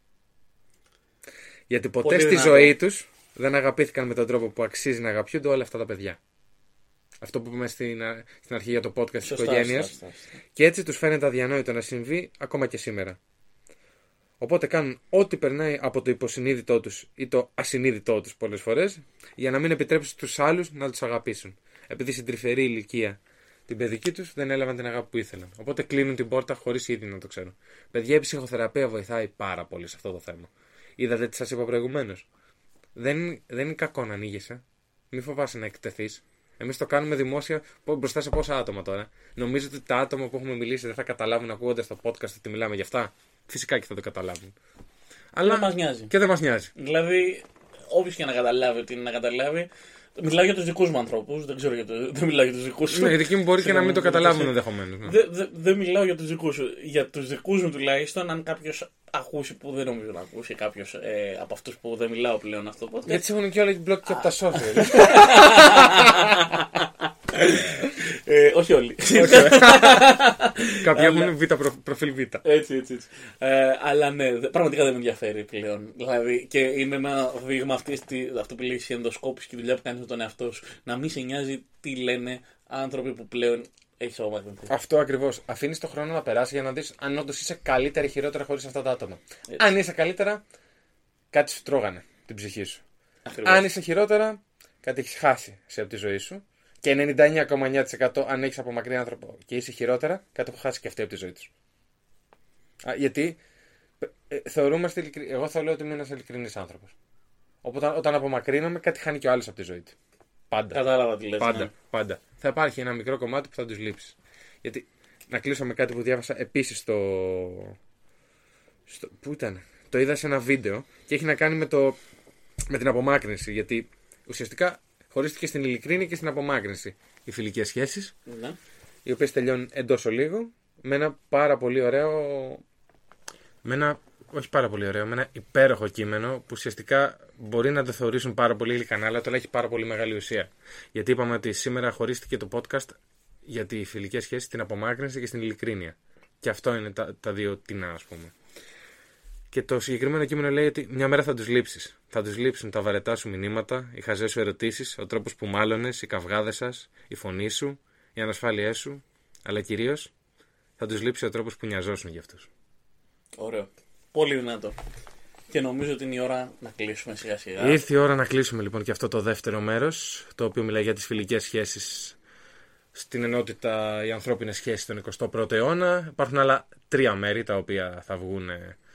Γιατί ποτέ στη ζωή τους δεν αγαπήθηκαν με τον τρόπο που αξίζει να αγαπιούνται όλα αυτά τα παιδιά. Αυτό που είπαμε στην αρχή για το podcast της οικογένειας. Και έτσι τους φαίνεται αδιανόητο να συμβεί ακόμα και σήμερα. Οπότε κάνουν ό,τι περνάει από το υποσυνείδητό τους ή το ασυνείδητό τους πολλές φορές για να μην επιτρέψουν στους άλλους να τους αγαπήσουν. Επειδή στην τρυφερή ηλικία την παιδική τους δεν έλαβαν την αγάπη που ήθελαν. Οπότε κλείνουν την πόρτα χωρίς ήδη να το ξέρουν. Παιδιά, η ψυχοθεραπεία βοηθάει πάρα πολύ σε αυτό το θέμα. Είδατε τι σας είπα προηγουμένως? Δεν είναι κακό να ανοίγεσαι. Μην φοβάσαι να εκτεθείς. Εμείς το κάνουμε δημόσια μπροστά σε πόσα άτομα τώρα. Νομίζω ότι τα άτομα που έχουμε μιλήσει δεν θα καταλάβουν ακούγοντας το podcast ότι μιλάμε γι' αυτά. Φυσικά και θα το καταλάβουν. Αλλά δεν μας νοιάζει. Και δεν μας νοιάζει. Δηλαδή, όποιος και να καταλάβει ότι είναι να καταλάβει. Μιλάω για τους δικούς μου ανθρώπους. Δεν ξέρω δεν μιλάω για τους δικούς σου. Ναι, οι δικοί μου μπορεί και να μην το καταλάβουν ενδεχομένως. Ναι. Δεν μιλάω για τους δικούς σου. Για τους δικούς μου τουλάχιστον, αν κάποιος ακούσει που δεν νομίζω να ακούσει, κάποιος από αυτούς που δεν μιλάω πλέον αυτό το podcast. Γιατί έχουν και όλοι μπλοκ και από τα social. Όχι όλοι. Κάποιοι έχουν προφίλ Β. Έτσι. Αλλά ναι, πραγματικά δεν με ενδιαφέρει πλέον. Δηλαδή, και είναι ένα δείγμα αυτό που λέει η ενδοσκόπηση και η δουλειά που κάνει με τον εαυτό σου. Να μην σε νοιάζει τι λένε άνθρωποι που πλέον έχει απομακρυνθεί. Αυτό ακριβώς. Αφήνεις τον χρόνο να περάσει για να δεις αν όντως είσαι καλύτερα ή χειρότερα χωρίς αυτά τα άτομα. Αν είσαι καλύτερα, κάτι σου τρώγανε την ψυχή σου. Ακριβώς. Αν είσαι χειρότερα, κάτι έχεις χάσει από τη ζωή σου. Και 99,9% αν έχεις απομακρύνει άνθρωπο και είσαι χειρότερα, κάτι έχω χάσει και αυτή από τη ζωή του. Γιατί θεωρούμαστε εγώ θα λέω ότι είμαι ένας ειλικρινής άνθρωπος. Οπότε όταν απομακρύνομαι, κάτι χάνει και ο άλλος από τη ζωή του. Πάντα. Κατάλαβα τι λες. Πάντα, Ναι. πάντα. Θα υπάρχει ένα μικρό κομμάτι που θα τους λείψει. Γιατί, να κλείσω με κάτι που διάβασα επίσης πού ήταν? Το είδα σε ένα βίντεο και έχει να κάνει με την απομάκρυνση. Γιατί ουσιαστικά χωρίστηκε στην ειλικρίνη και στην απομάκρυνση οι φιλικές σχέσεις, Ναι. οι οποίες τελειώνουν εντός ολίγου με ένα πάρα πολύ ωραίο. Όχι πάρα πολύ ωραίο, με ένα υπέροχο κείμενο που ουσιαστικά μπορεί να το θεωρήσουν πάρα πολύ γλυκανά, αλλά το έχει πάρα πολύ μεγάλη ουσία. Γιατί είπαμε ότι σήμερα χωρίστηκε το podcast για τις φιλικές σχέσεις, την απομάκρυνση και στην ειλικρίνεια. Και αυτό είναι τα δύο τεινά, ας πούμε. Και το συγκεκριμένο κείμενο λέει ότι μια μέρα θα τους λείψεις. Θα τους λείψουν τα βαρετά σου μηνύματα, οι χαζές σου ερωτήσεις, ο τρόπος που μάλωνες, οι καυγάδες σας, η φωνή σου, οι ανασφάλειές σου, αλλά κυρίως θα τους λείψει ο τρόπος που νοιαζόσουν για αυτούς. Ωραίο. Πολύ δυνατό. Και νομίζω ότι είναι η ώρα να κλείσουμε σιγά σιγά. Ήρθε η ώρα να κλείσουμε λοιπόν και αυτό το δεύτερο μέρος, το οποίο μιλάει για τις φιλικές σχέσεις στην ενότητα οι ανθρώπινες σχέσεις στον 21ο αιώνα. Υπάρχουν άλλα 3 μέρη τα οποία θα βγουν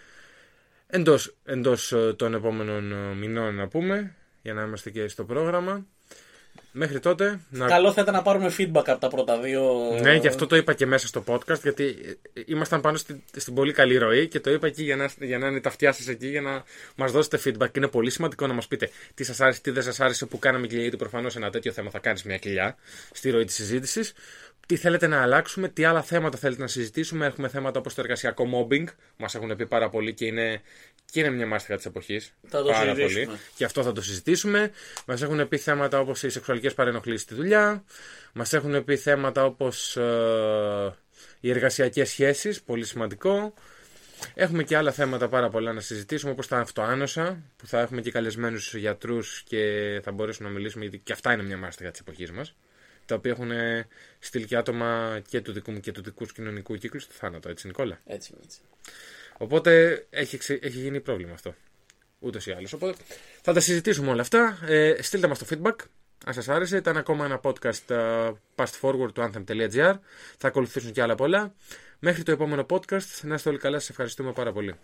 εντός των επόμενων μηνών, να πούμε, για να είμαστε και στο πρόγραμμα. Μέχρι τότε. Καλό θα ήταν να πάρουμε feedback από τα πρώτα 2. Ναι, γι' αυτό το είπα και μέσα στο podcast, γιατί ήμασταν πάνω στην πολύ καλή ροή και το είπα εκεί για να είναι τα αυτιά σας εκεί, για να μας δώσετε feedback. Είναι πολύ σημαντικό να μας πείτε τι σας άρεσε, τι δεν σας άρεσε που κάναμε κοιλιά, γιατί προφανώς ένα τέτοιο θέμα θα κάνεις μια κοιλιά στη ροή της συζήτησης. Τι θέλετε να αλλάξουμε, τι άλλα θέματα θέλετε να συζητήσουμε. Έχουμε θέματα όπως το εργασιακό mobbing, που μας έχουν πει πάρα πολύ και είναι μια μάστιγα της εποχής. Θα το πάρα συζητήσουμε. πολύ. Και αυτό θα το συζητήσουμε. Μας έχουν πει θέματα όπως οι σεξουαλικές παρενοχλήσεις στη δουλειά. Μας έχουν πει θέματα όπως οι εργασιακές σχέσεις, πολύ σημαντικό. Έχουμε και άλλα θέματα πάρα πολλά να συζητήσουμε, όπως τα αυτοάνοσα, που θα έχουμε και καλεσμένους γιατρούς και θα μπορέσουμε να μιλήσουμε, γιατί και αυτά είναι μια μάστιγα της εποχής μας, τα οποία έχουν στείλει και άτομα και του δικού μου και του δικού κοινωνικού κύκλου στο θάνατο, έτσι Νικόλα. Έτσι. Οπότε έχει γίνει πρόβλημα αυτό, ούτως ή άλλως. Οπότε θα τα συζητήσουμε όλα αυτά. Στείλτε μας το feedback, αν σας άρεσε. Ήταν ακόμα ένα podcast Past Forward του Anthem.gr. Θα ακολουθήσουν και άλλα πολλά. Μέχρι το επόμενο podcast, να είστε όλοι καλά, σας ευχαριστούμε πάρα πολύ.